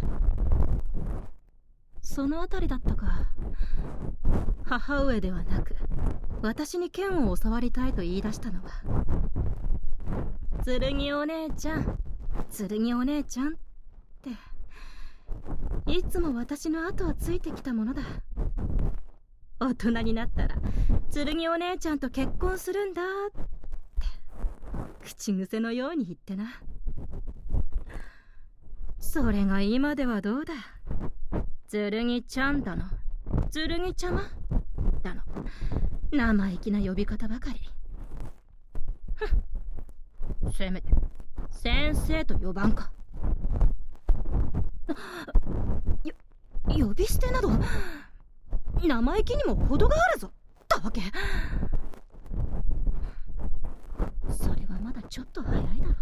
そのあたりだったか。母上ではなく私に剣を教わりたいと言い出したのは、剣お姉ちゃん、剣お姉ちゃんっていつも私の後をついてきたものだ。大人になったら剣お姉ちゃんと結婚するんだって口癖のように言ってな。それが今ではどうだ。剣ちゃんだの、剣ちゃまだの、生意気な呼び方ばかり。ふん、せめて先生と呼ばんか。よ、呼び捨てなど生意気にも程があるぞ。たわけ。それはまだちょっと早いだろう。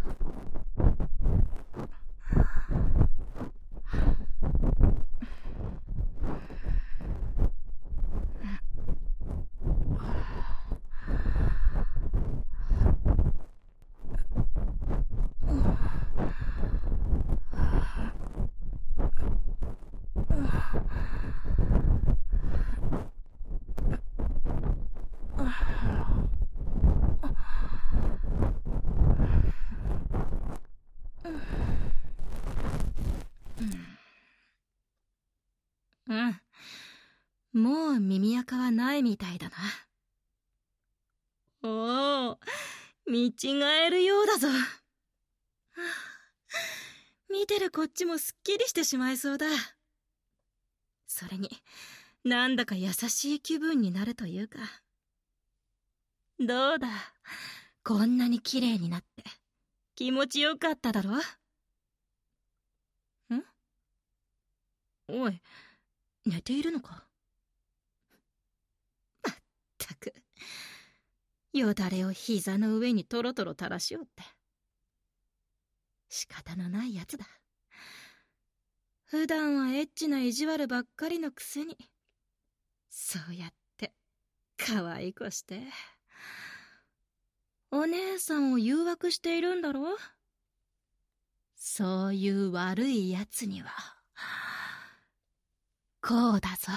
もう耳垢はないみたいだな。おお、見違えるようだぞ。見てるこっちもすっきりしてしまいそうだ。それになんだか優しい気分になるというか。どうだ、こんなに綺麗になって気持ちよかっただろ。ん？おい、寝ているのか？まったく、よだれを膝の上にトロトロ垂らしよって。仕方のないやつだ。普段はエッチな意地悪ばっかりのくせに、そうやって可愛い子して。お姉さんを誘惑しているんだろ？そういう悪いやつにはこうだぞ。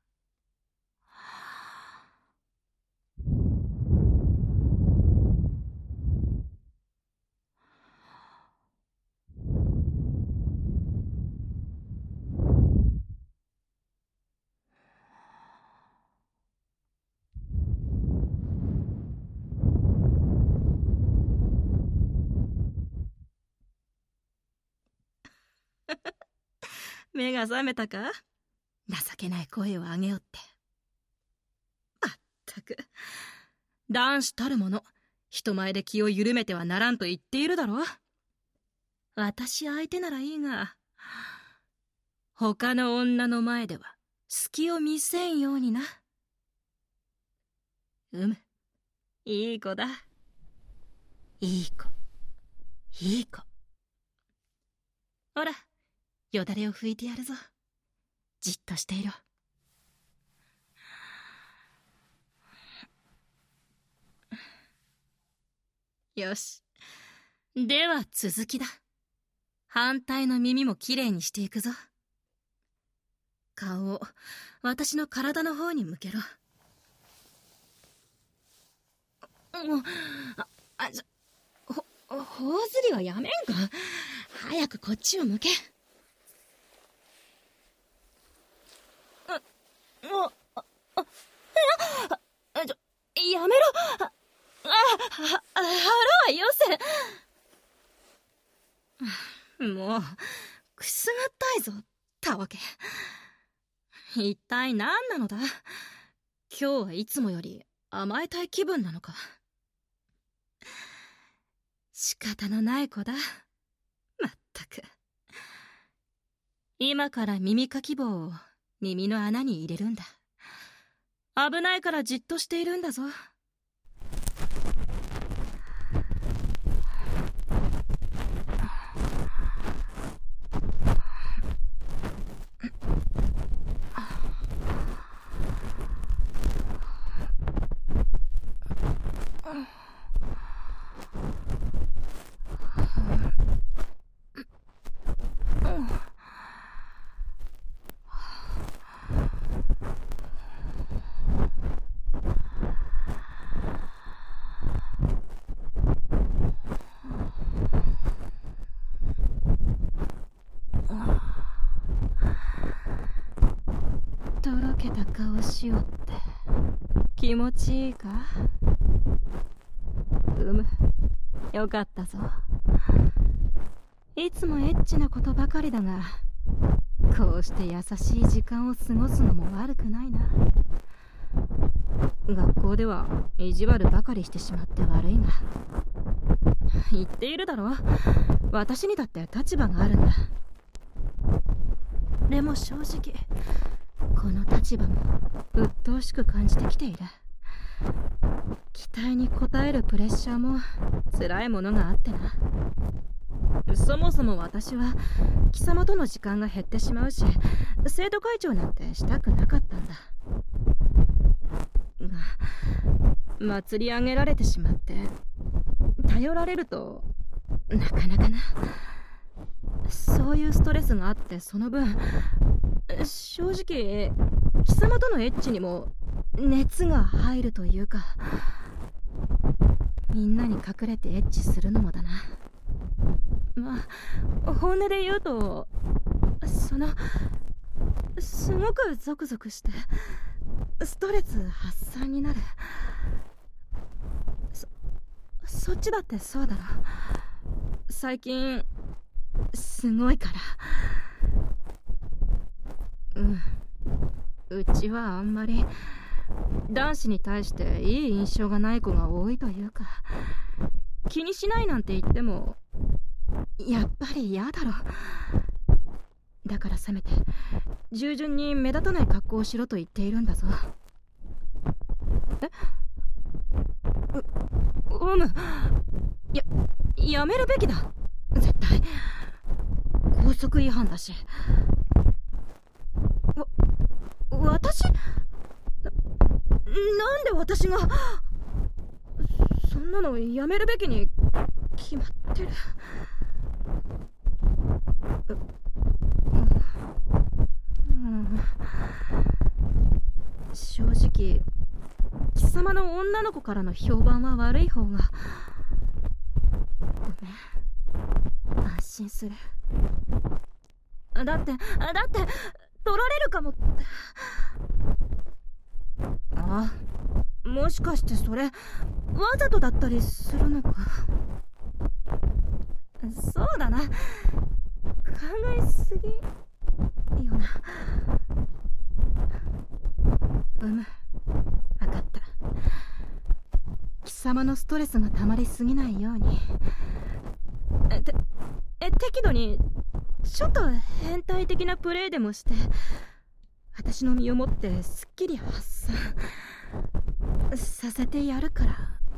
目が覚めたか？情けない声を上げよって。まったく、男子たるもの、人前で気を緩めてはならんと言っているだろ。私相手ならいいが、他の女の前では隙を見せんようにな。うむ、いい子だ。いい子、いい子。ほら、よだれを拭いてやるぞ。じっとしていろ。よし。では続きだ。反対の耳もきれいにしていくぞ。顔を私の体の方に向けろ。もう、あ、あ、じゃ、ほ、頬ずりはやめんか。早くこっちを向け。もう、あ、あ、あ、ちょ、やめろ。あ、あ、は、腹はよせ。もう、くすぐったいぞ、たわけ。一体何なのだ。今日はいつもより甘えたい気分なのか。仕方のない子だ。まったく。今から耳かき棒を耳の穴に入れるんだ。危ないからじっとしているんだぞ。とろけた顔しよって気持ちいいか？うむ、よかったぞ。いつもエッチなことばかりだが、こうして優しい時間を過ごすのも悪くないな。学校では意地悪ばかりしてしまって悪いが、言っているだろ、私にだって立場があるんだ。でも正直この立場も鬱陶しく感じてきている。期待に応えるプレッシャーも辛いものがあってな。そもそも私は貴様との時間が減ってしまうし、生徒会長なんてしたくなかったんだが、祭り上げられてしまって頼られるとなかなかな。そういうストレスがあって、その分正直貴様とのエッチにも熱が入るというか、みんなに隠れてエッチするのもだな。まあ本音で言うと、そのすごくゾクゾクしてストレス発散になる。そそっちだってそうだろ。最近すごいから。うん、うちはあんまり男子に対していい印象がない子が多いというか、気にしないなんて言ってもやっぱり嫌だろ。だからせめて従順に目立たない格好をしろと言っているんだぞ。えう、うむ。や、やめるべきだ。絶対。校則違反だし。わ、私？な、なんで私が。そんなのやめるべきに決まってる。うん、正直貴様の女の子からの評判は悪い方が。ごめん、安心する。だってだって取られるかもって。ああ、もしかしてそれわざとだったりするのか。そうだな、考えすぎよな。うむ、分かった。貴様のストレスが溜まりすぎないようにえてえ適度にちょっと変態的なプレイでもして私の身をもってすっきり発散させてやるから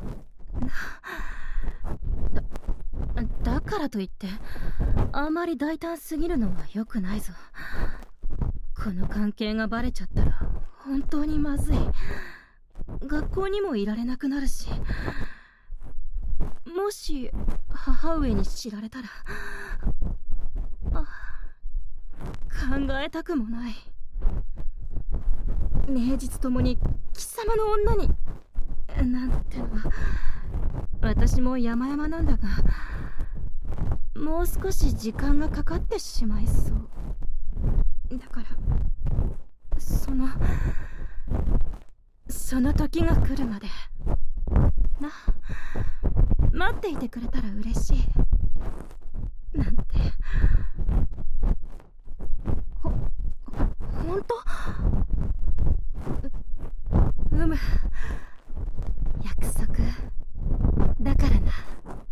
だ, だからといってあまり大胆すぎるのは良くないぞ。この関係がバレちゃったら本当にまずい。学校にもいられなくなるし、もし母上に知られたらあ考えたくもない。名実ともに貴様の女になんてのは私も山々なんだが、もう少し時間がかかってしまいそう。だからそのその時が来るまでな、待っていてくれたら嬉しい。なんて。ほ、ほんと？う、うむ。約束だからな。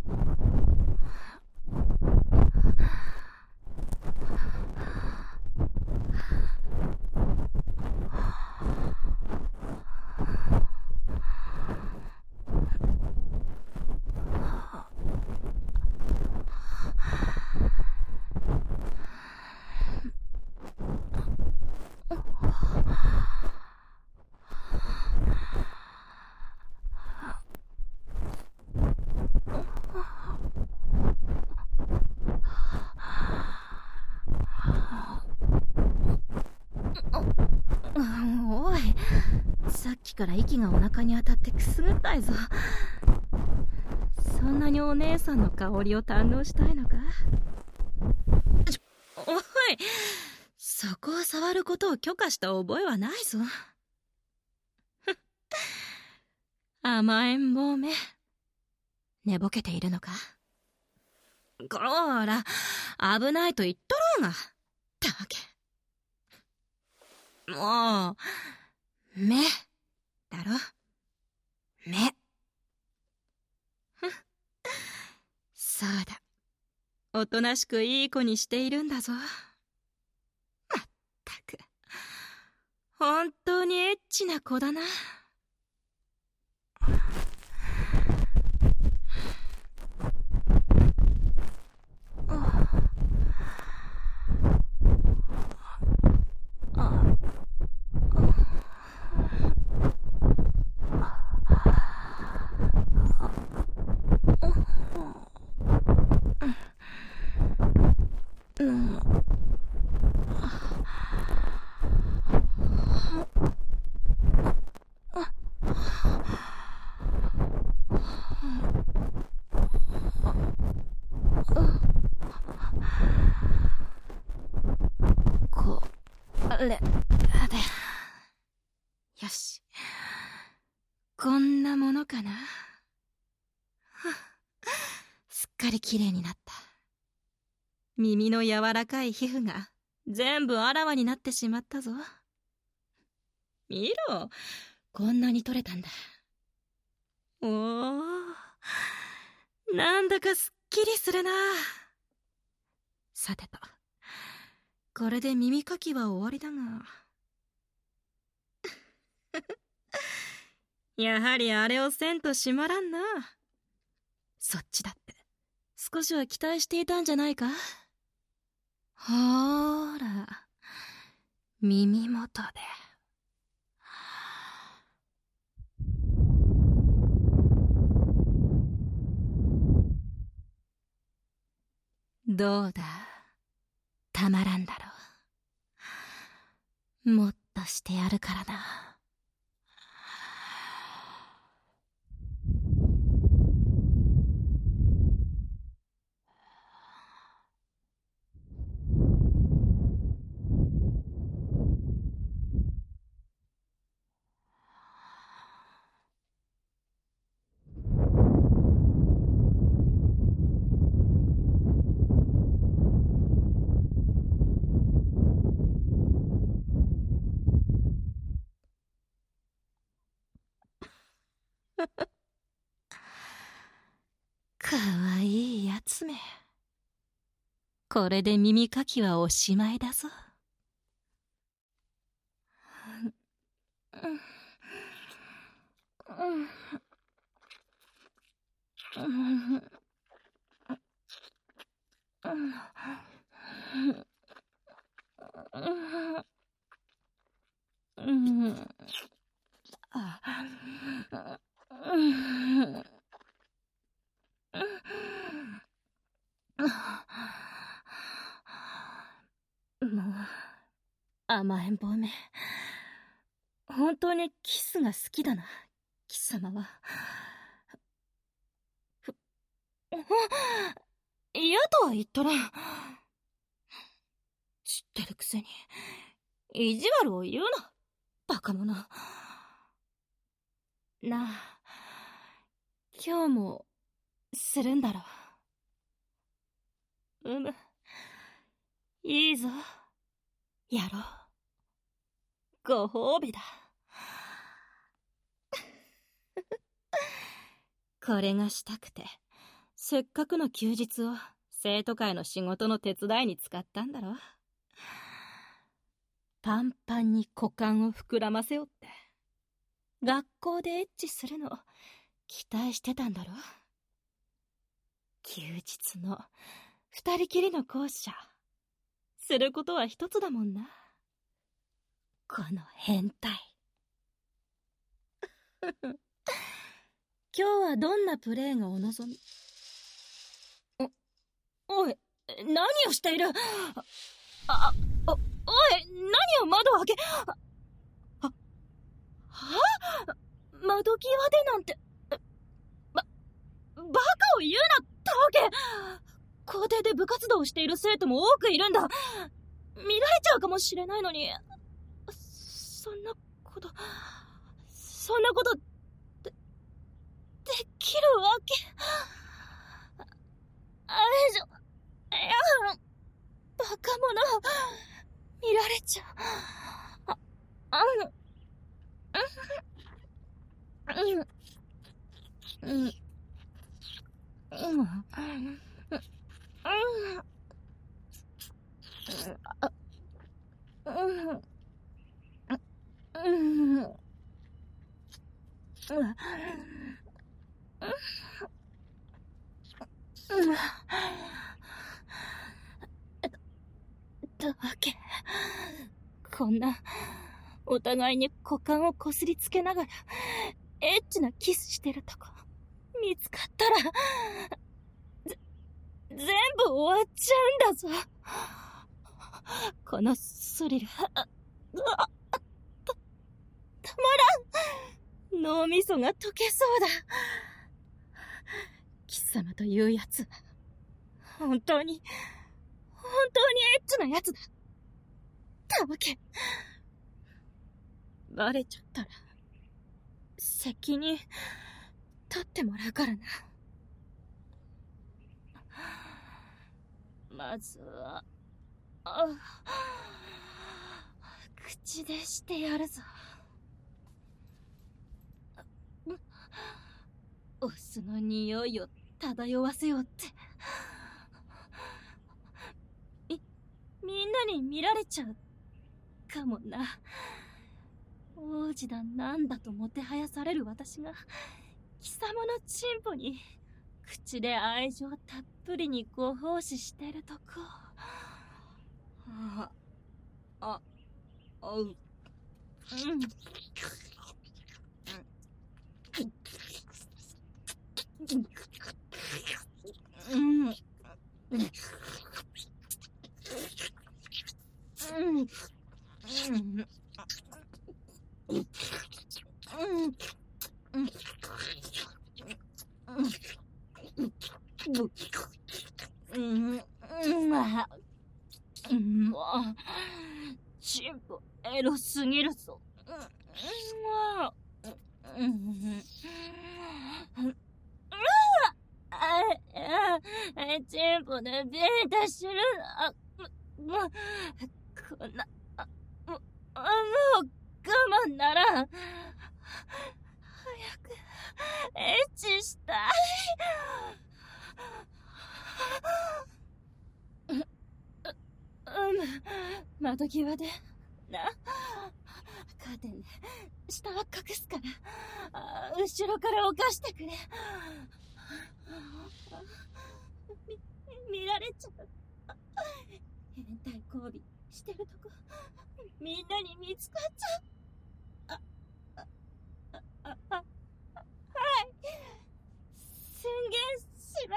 おい、さっきから息がお腹に当たってくすぐったいぞ。そんなにお姉さんの香りを堪能したいのか？ちょ、おい、そこを触ることを許可した覚えはないぞ。甘えん坊め、寝ぼけているのか？こら、危ないと言っとろうが。たわけ。もう、目、だろ？目。そうだ。おとなしくいい子にしているんだぞ。まったく。本当にエッチな子だな。これでしかし、こんなものかな。すっかりきれいになった。耳の柔らかい皮膚が全部あらわになってしまったぞ。見ろ、こんなに取れたんだ。おお、なんだかすっきりするな。さてと、これで耳かきは終わりだがやはりあれをせんとしまらんな。そっちだって少しは期待していたんじゃないか。ほーら、耳元で。どうだ、たまらんだろう。もっとしてやるからな。かわいいやつめ。これで耳かきはおしまいだぞ。もう甘えん坊め、本当にキスが好きだな、貴様は。嫌とは言っとらん。知ってるくせに意地悪を言うな、バカ者。なあ、今日もするんだろう。うむ、いいぞ、やろう。ご褒美だ。これがしたくて、せっかくの休日を生徒会の仕事の手伝いに使ったんだろ。パンパンに股間を膨らませよって、学校でエッチするの期待してたんだろ。休日の二人きりの校舎、することは一つだもんな。この変態。今日はどんなプレーがお望み？お、おい、何をしている？あ、お、おい、何を窓を開け、あ、は？窓際でなんて、ば、バカを言うな、たわけ。校庭で部活動をしている生徒も多くいるんだ。見られちゃうかもしれないのに、そんなこと、そんなこと、で、できるわけ。あれじゃ、いや、バカ者、見られちゃう。あ、あの、うん、うん、うん、うん、うん、だわけ。こんなお互いに股間をこすりつけながらエッチなキスしてるとこ見つかったらぜ全部終わっちゃうんだぞ。このスリル、あ、あ、た、たまらん。脳みそが溶けそうだ。貴様というやつは本当に本当にエッチなやつだ。たわけ、 バレちゃったら責任取ってもらうからな。まずはあ口でしてやるぞ。オスの匂いを漂わせようってみみんなに見られちゃうかもな。王子だなんだともてはやされる私が貴様のチンポに口で愛情たっぷりにご奉仕してるとこ。あああううんうんチンポエロすぎるぞ。チンポでビータしてるな。こんなもう我慢ならん。早くエッチしたい。う、う、うん窓際でな、カーテンで下は隠すから、後ろから犯してくれ。み見られちゃう。変態交尾してるとこみんなに見つかっちゃう。あ、あ、あ、あ、はい宣言します。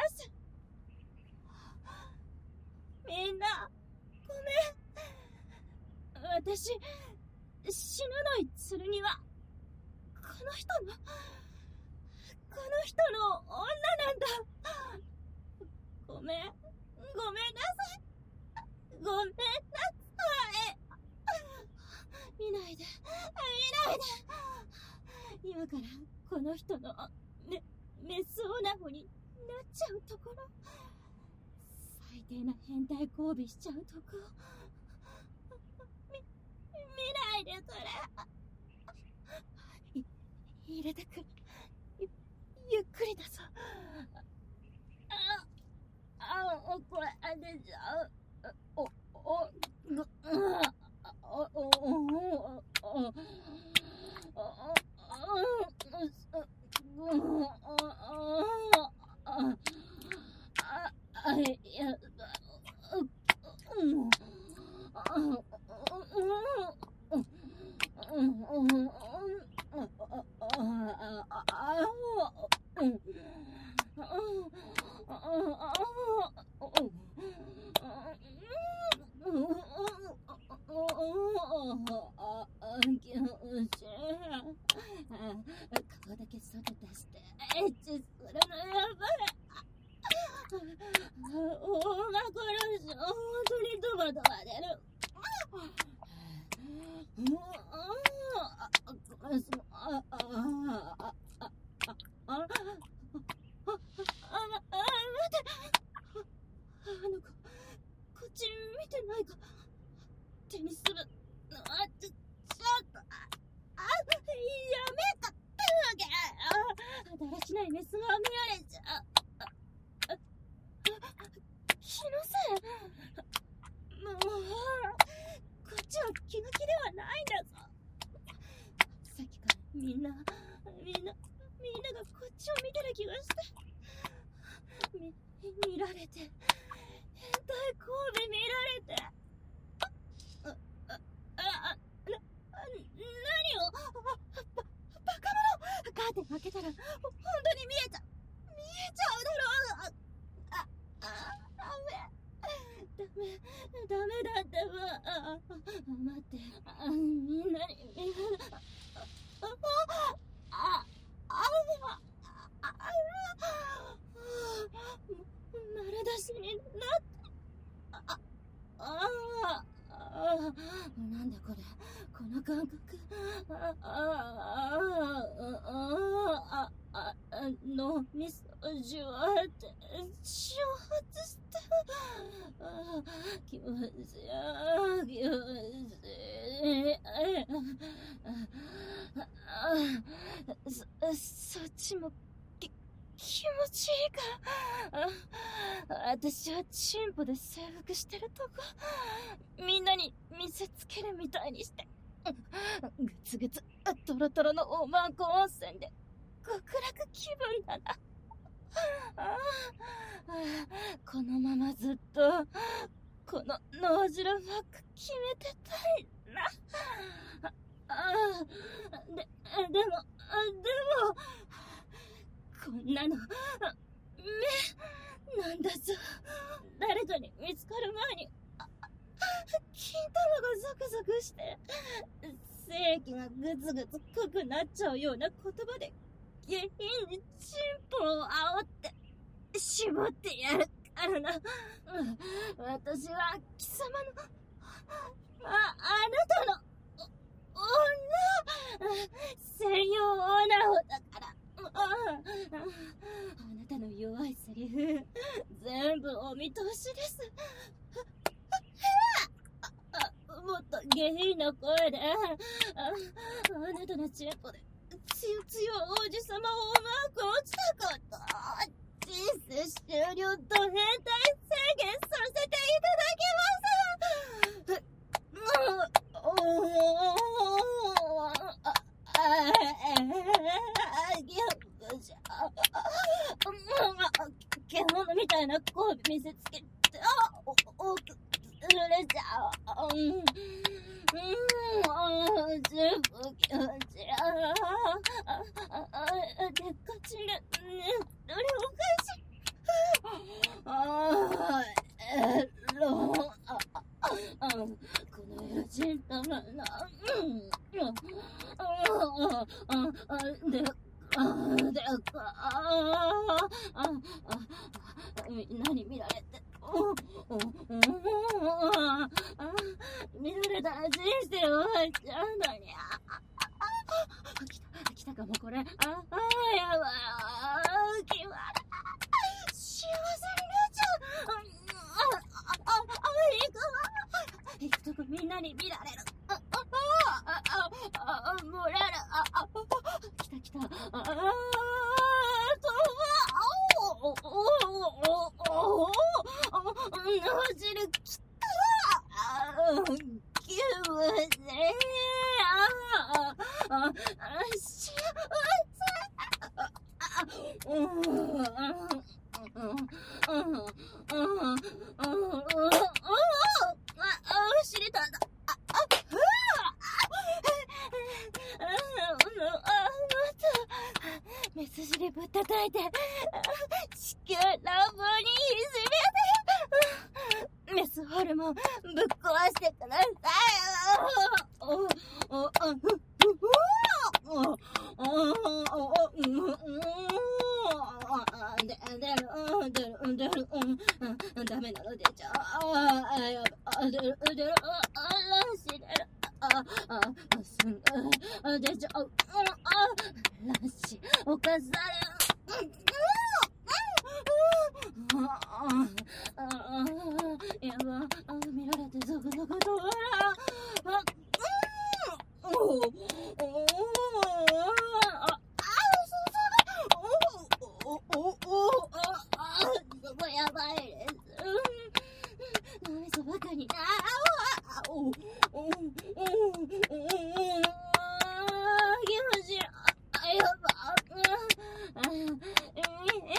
みんなごめん。私死ぬのい剣はこの人のこの人の女なんだ。ごめんごめんなさい。ごめんなさい。見ないで見ないで。今からこの人のメメスオナゴになっちゃうところ。最低な変態交尾しちゃうとこ。み見ないでそれ。い入れてくる。ゆゆっくりだぞ。ああこれあれじゃう。おおぐうんおおおお顔だけ外出してエッチするのやばい。おがこれし本当にドバドバ出る。手にするのはちょっとああやめたってわけ。だらしないメスが見られちゃう。気のせい。もうこっちは気が気ではないんだぞ。さっきからみんなみんなみんながこっちを見てる気がしてみ見られて変態交尾見られて何をバカ者。カーテン開けたら本当に見えちゃ見えちゃうだろう。ああダメダメダメだってば。あ待ってあみんなに見られああああ丸出しになってあああなんだこれ。 この感覚、ああああああのみそじゅわって蒸発して、あ気持ちいい、気持ちいい、そそっちもき気持ちいいか。あ私はチンポで征服してるとこみんなに見せつけるみたいにして、ぐつぐつトロトロのおまんこ温泉で極楽気分だな。ああこのままずっとこの脳汁マック決めてたいな。ああででもでもこんなの目なんだぞ。誰かに見つかる前に金玉がゾクゾクして精液がグツグツ濃くなっちゃうような言葉で下品にチンポを煽って絞ってやるからな。私は貴様の あ, あなたの女専用オナホだから。あ, あなたの弱いセリフ全部お見通しです。もっと下品な声で、あ, あなたのチンポでつよつよ王子様をうまく落ちたこと、人生終了と変態宣言させていただきます。お獣みたいな声見せつけて、大きく濡れちゃう。うん、うん、十分気持ちいい。でっかちね、どれおかしい。あー、えろ、あ、あ、この色ちんたまな、うん、あ、あ、あ、で、あ、でか、あ、あ、あ、みんなに見られて、お、お、お、あ、見られたら人生終わっちゃうのに、あ、あ、来た、来たかもこれ、あ、あ、やばい、あ、気悪い。幸せになっちゃう。あ、あ、あ、あ、行くわ。行くとこみんなに見られる。あ、あ、あ、あ、あ、あ、もらえる。あ、あ、来た来た。あ、あ、とば、お、お、お、お、お、脳汁きた。あ、気分ね。あ、あ、あ、幸せ。あ、うん、あ、うん、うん、うん、うん、うん、知れたんだ。あ、あ、あ、メス尻ぶったたいて地球乱暴にいじめてメスホルモンぶっ壊してください。おおおおおダメなの出ちゃう。ああ、やばい。出る、出る、ああ、死ねる。ああ、すん、あ、出ちゃう。あ、ラッシー、犯される。ああ、やばい。見られてゾクゾクと笑う。あ、おお、おお、あ、おお、おお、あ、そこやばいです。脳みそばかにな。あ、おお、おお、おお、気持ちいい。あ、やば。あ、え、え、え、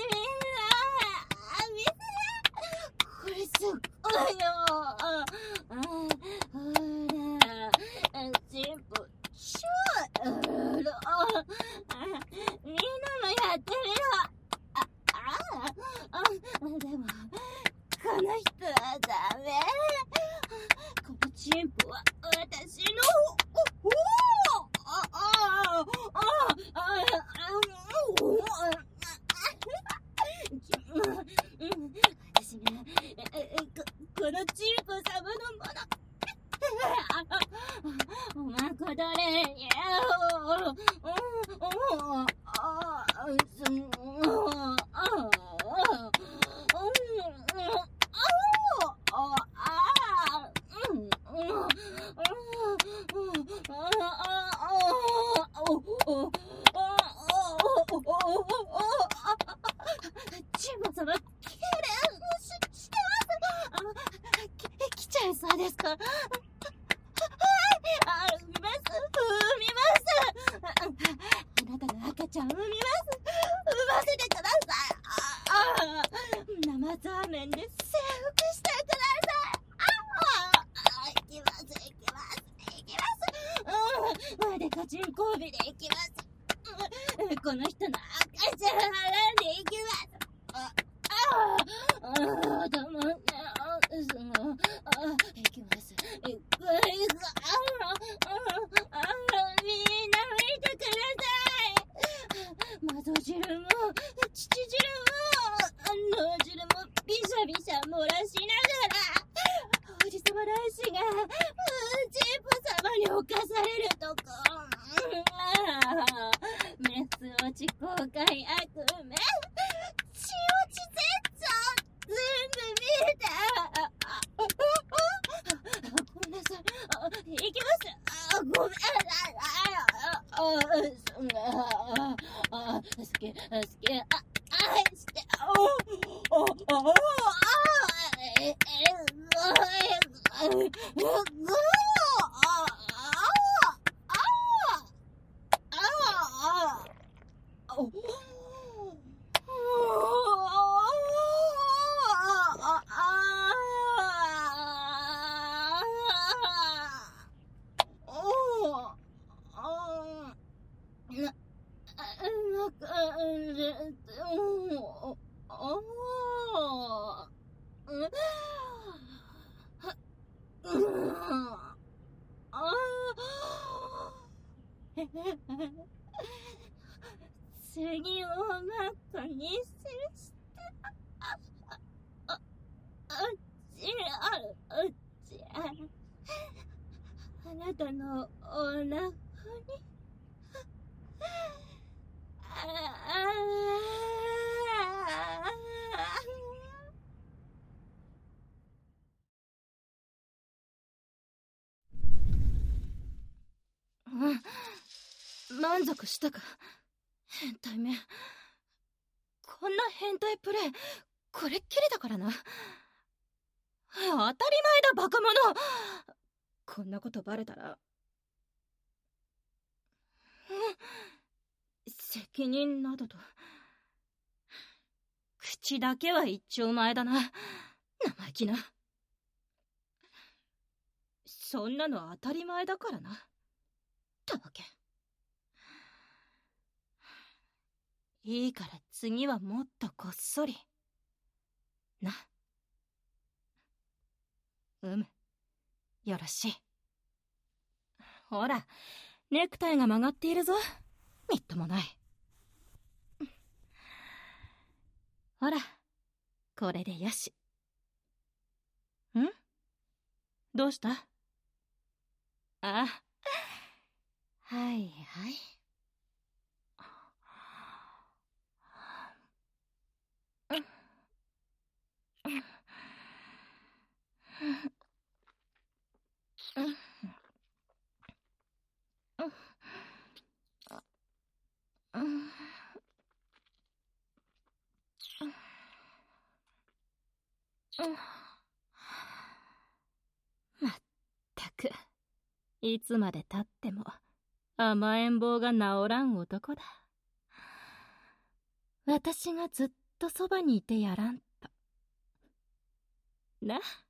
見せ。これすっごいよ。あ、あ、ほら、チンポ、ちょい、うろ。みんなもやってみろ。あ、あ、あ、でも、この人はダメ。このチンポは私の、おお、あ、あ、あ、あ、あ、私がこ、このチンポ様のもの、 そうですか。はい、あ、産みます、産みます。あ、あなたの赤ちゃん産みます。産ませてください。ああ、生ザーメンで征服してください。ああ、行きます、行きます、行きます。うん、でかちん交尾で行きます。うん、この人の赤ちゃんはらんで行きます。あああ、ああ、どうも、ああ、その、ああ、行きます。行く、行く、ああ、ああ、ああ、みんな見てください。まど汁も、乳汁も、脳汁も、びしゃびしゃ漏らしながら、王子様男子が、チープ様に侵されるとこ、ああ、メス落ち公開悪夢、血落ち絶頂、全部見えた。ああ、ごめんなさい。あ、行きます。あ、ごめんなさい。ああ、そんな、ああ、好き、好き、あ、愛して、ああ、ああ、え、え、ごめん、ごめん、ごめん、ああ、ああ、ああ、次をマッコにするしてああああちあうちああなたのおなかにああうん、満足したか。変態め。こんな変態プレイ、これっきりだからな。当たり前だ、バカ者。こんなことバレたら、うん、責任などと。口だけは一丁前だな。生意気な。そんなの当たり前だからな。たわけ。いいから次はもっとこっそり。な。うむ。よろしい。ほら、ネクタイが曲がっているぞ。みっともない。ほら、これでよし。ん？どうした？ああ。はいはい。まったく、いつまでたっても甘えん坊が治らん男だ。私がずっとそばにいてやらんと。な。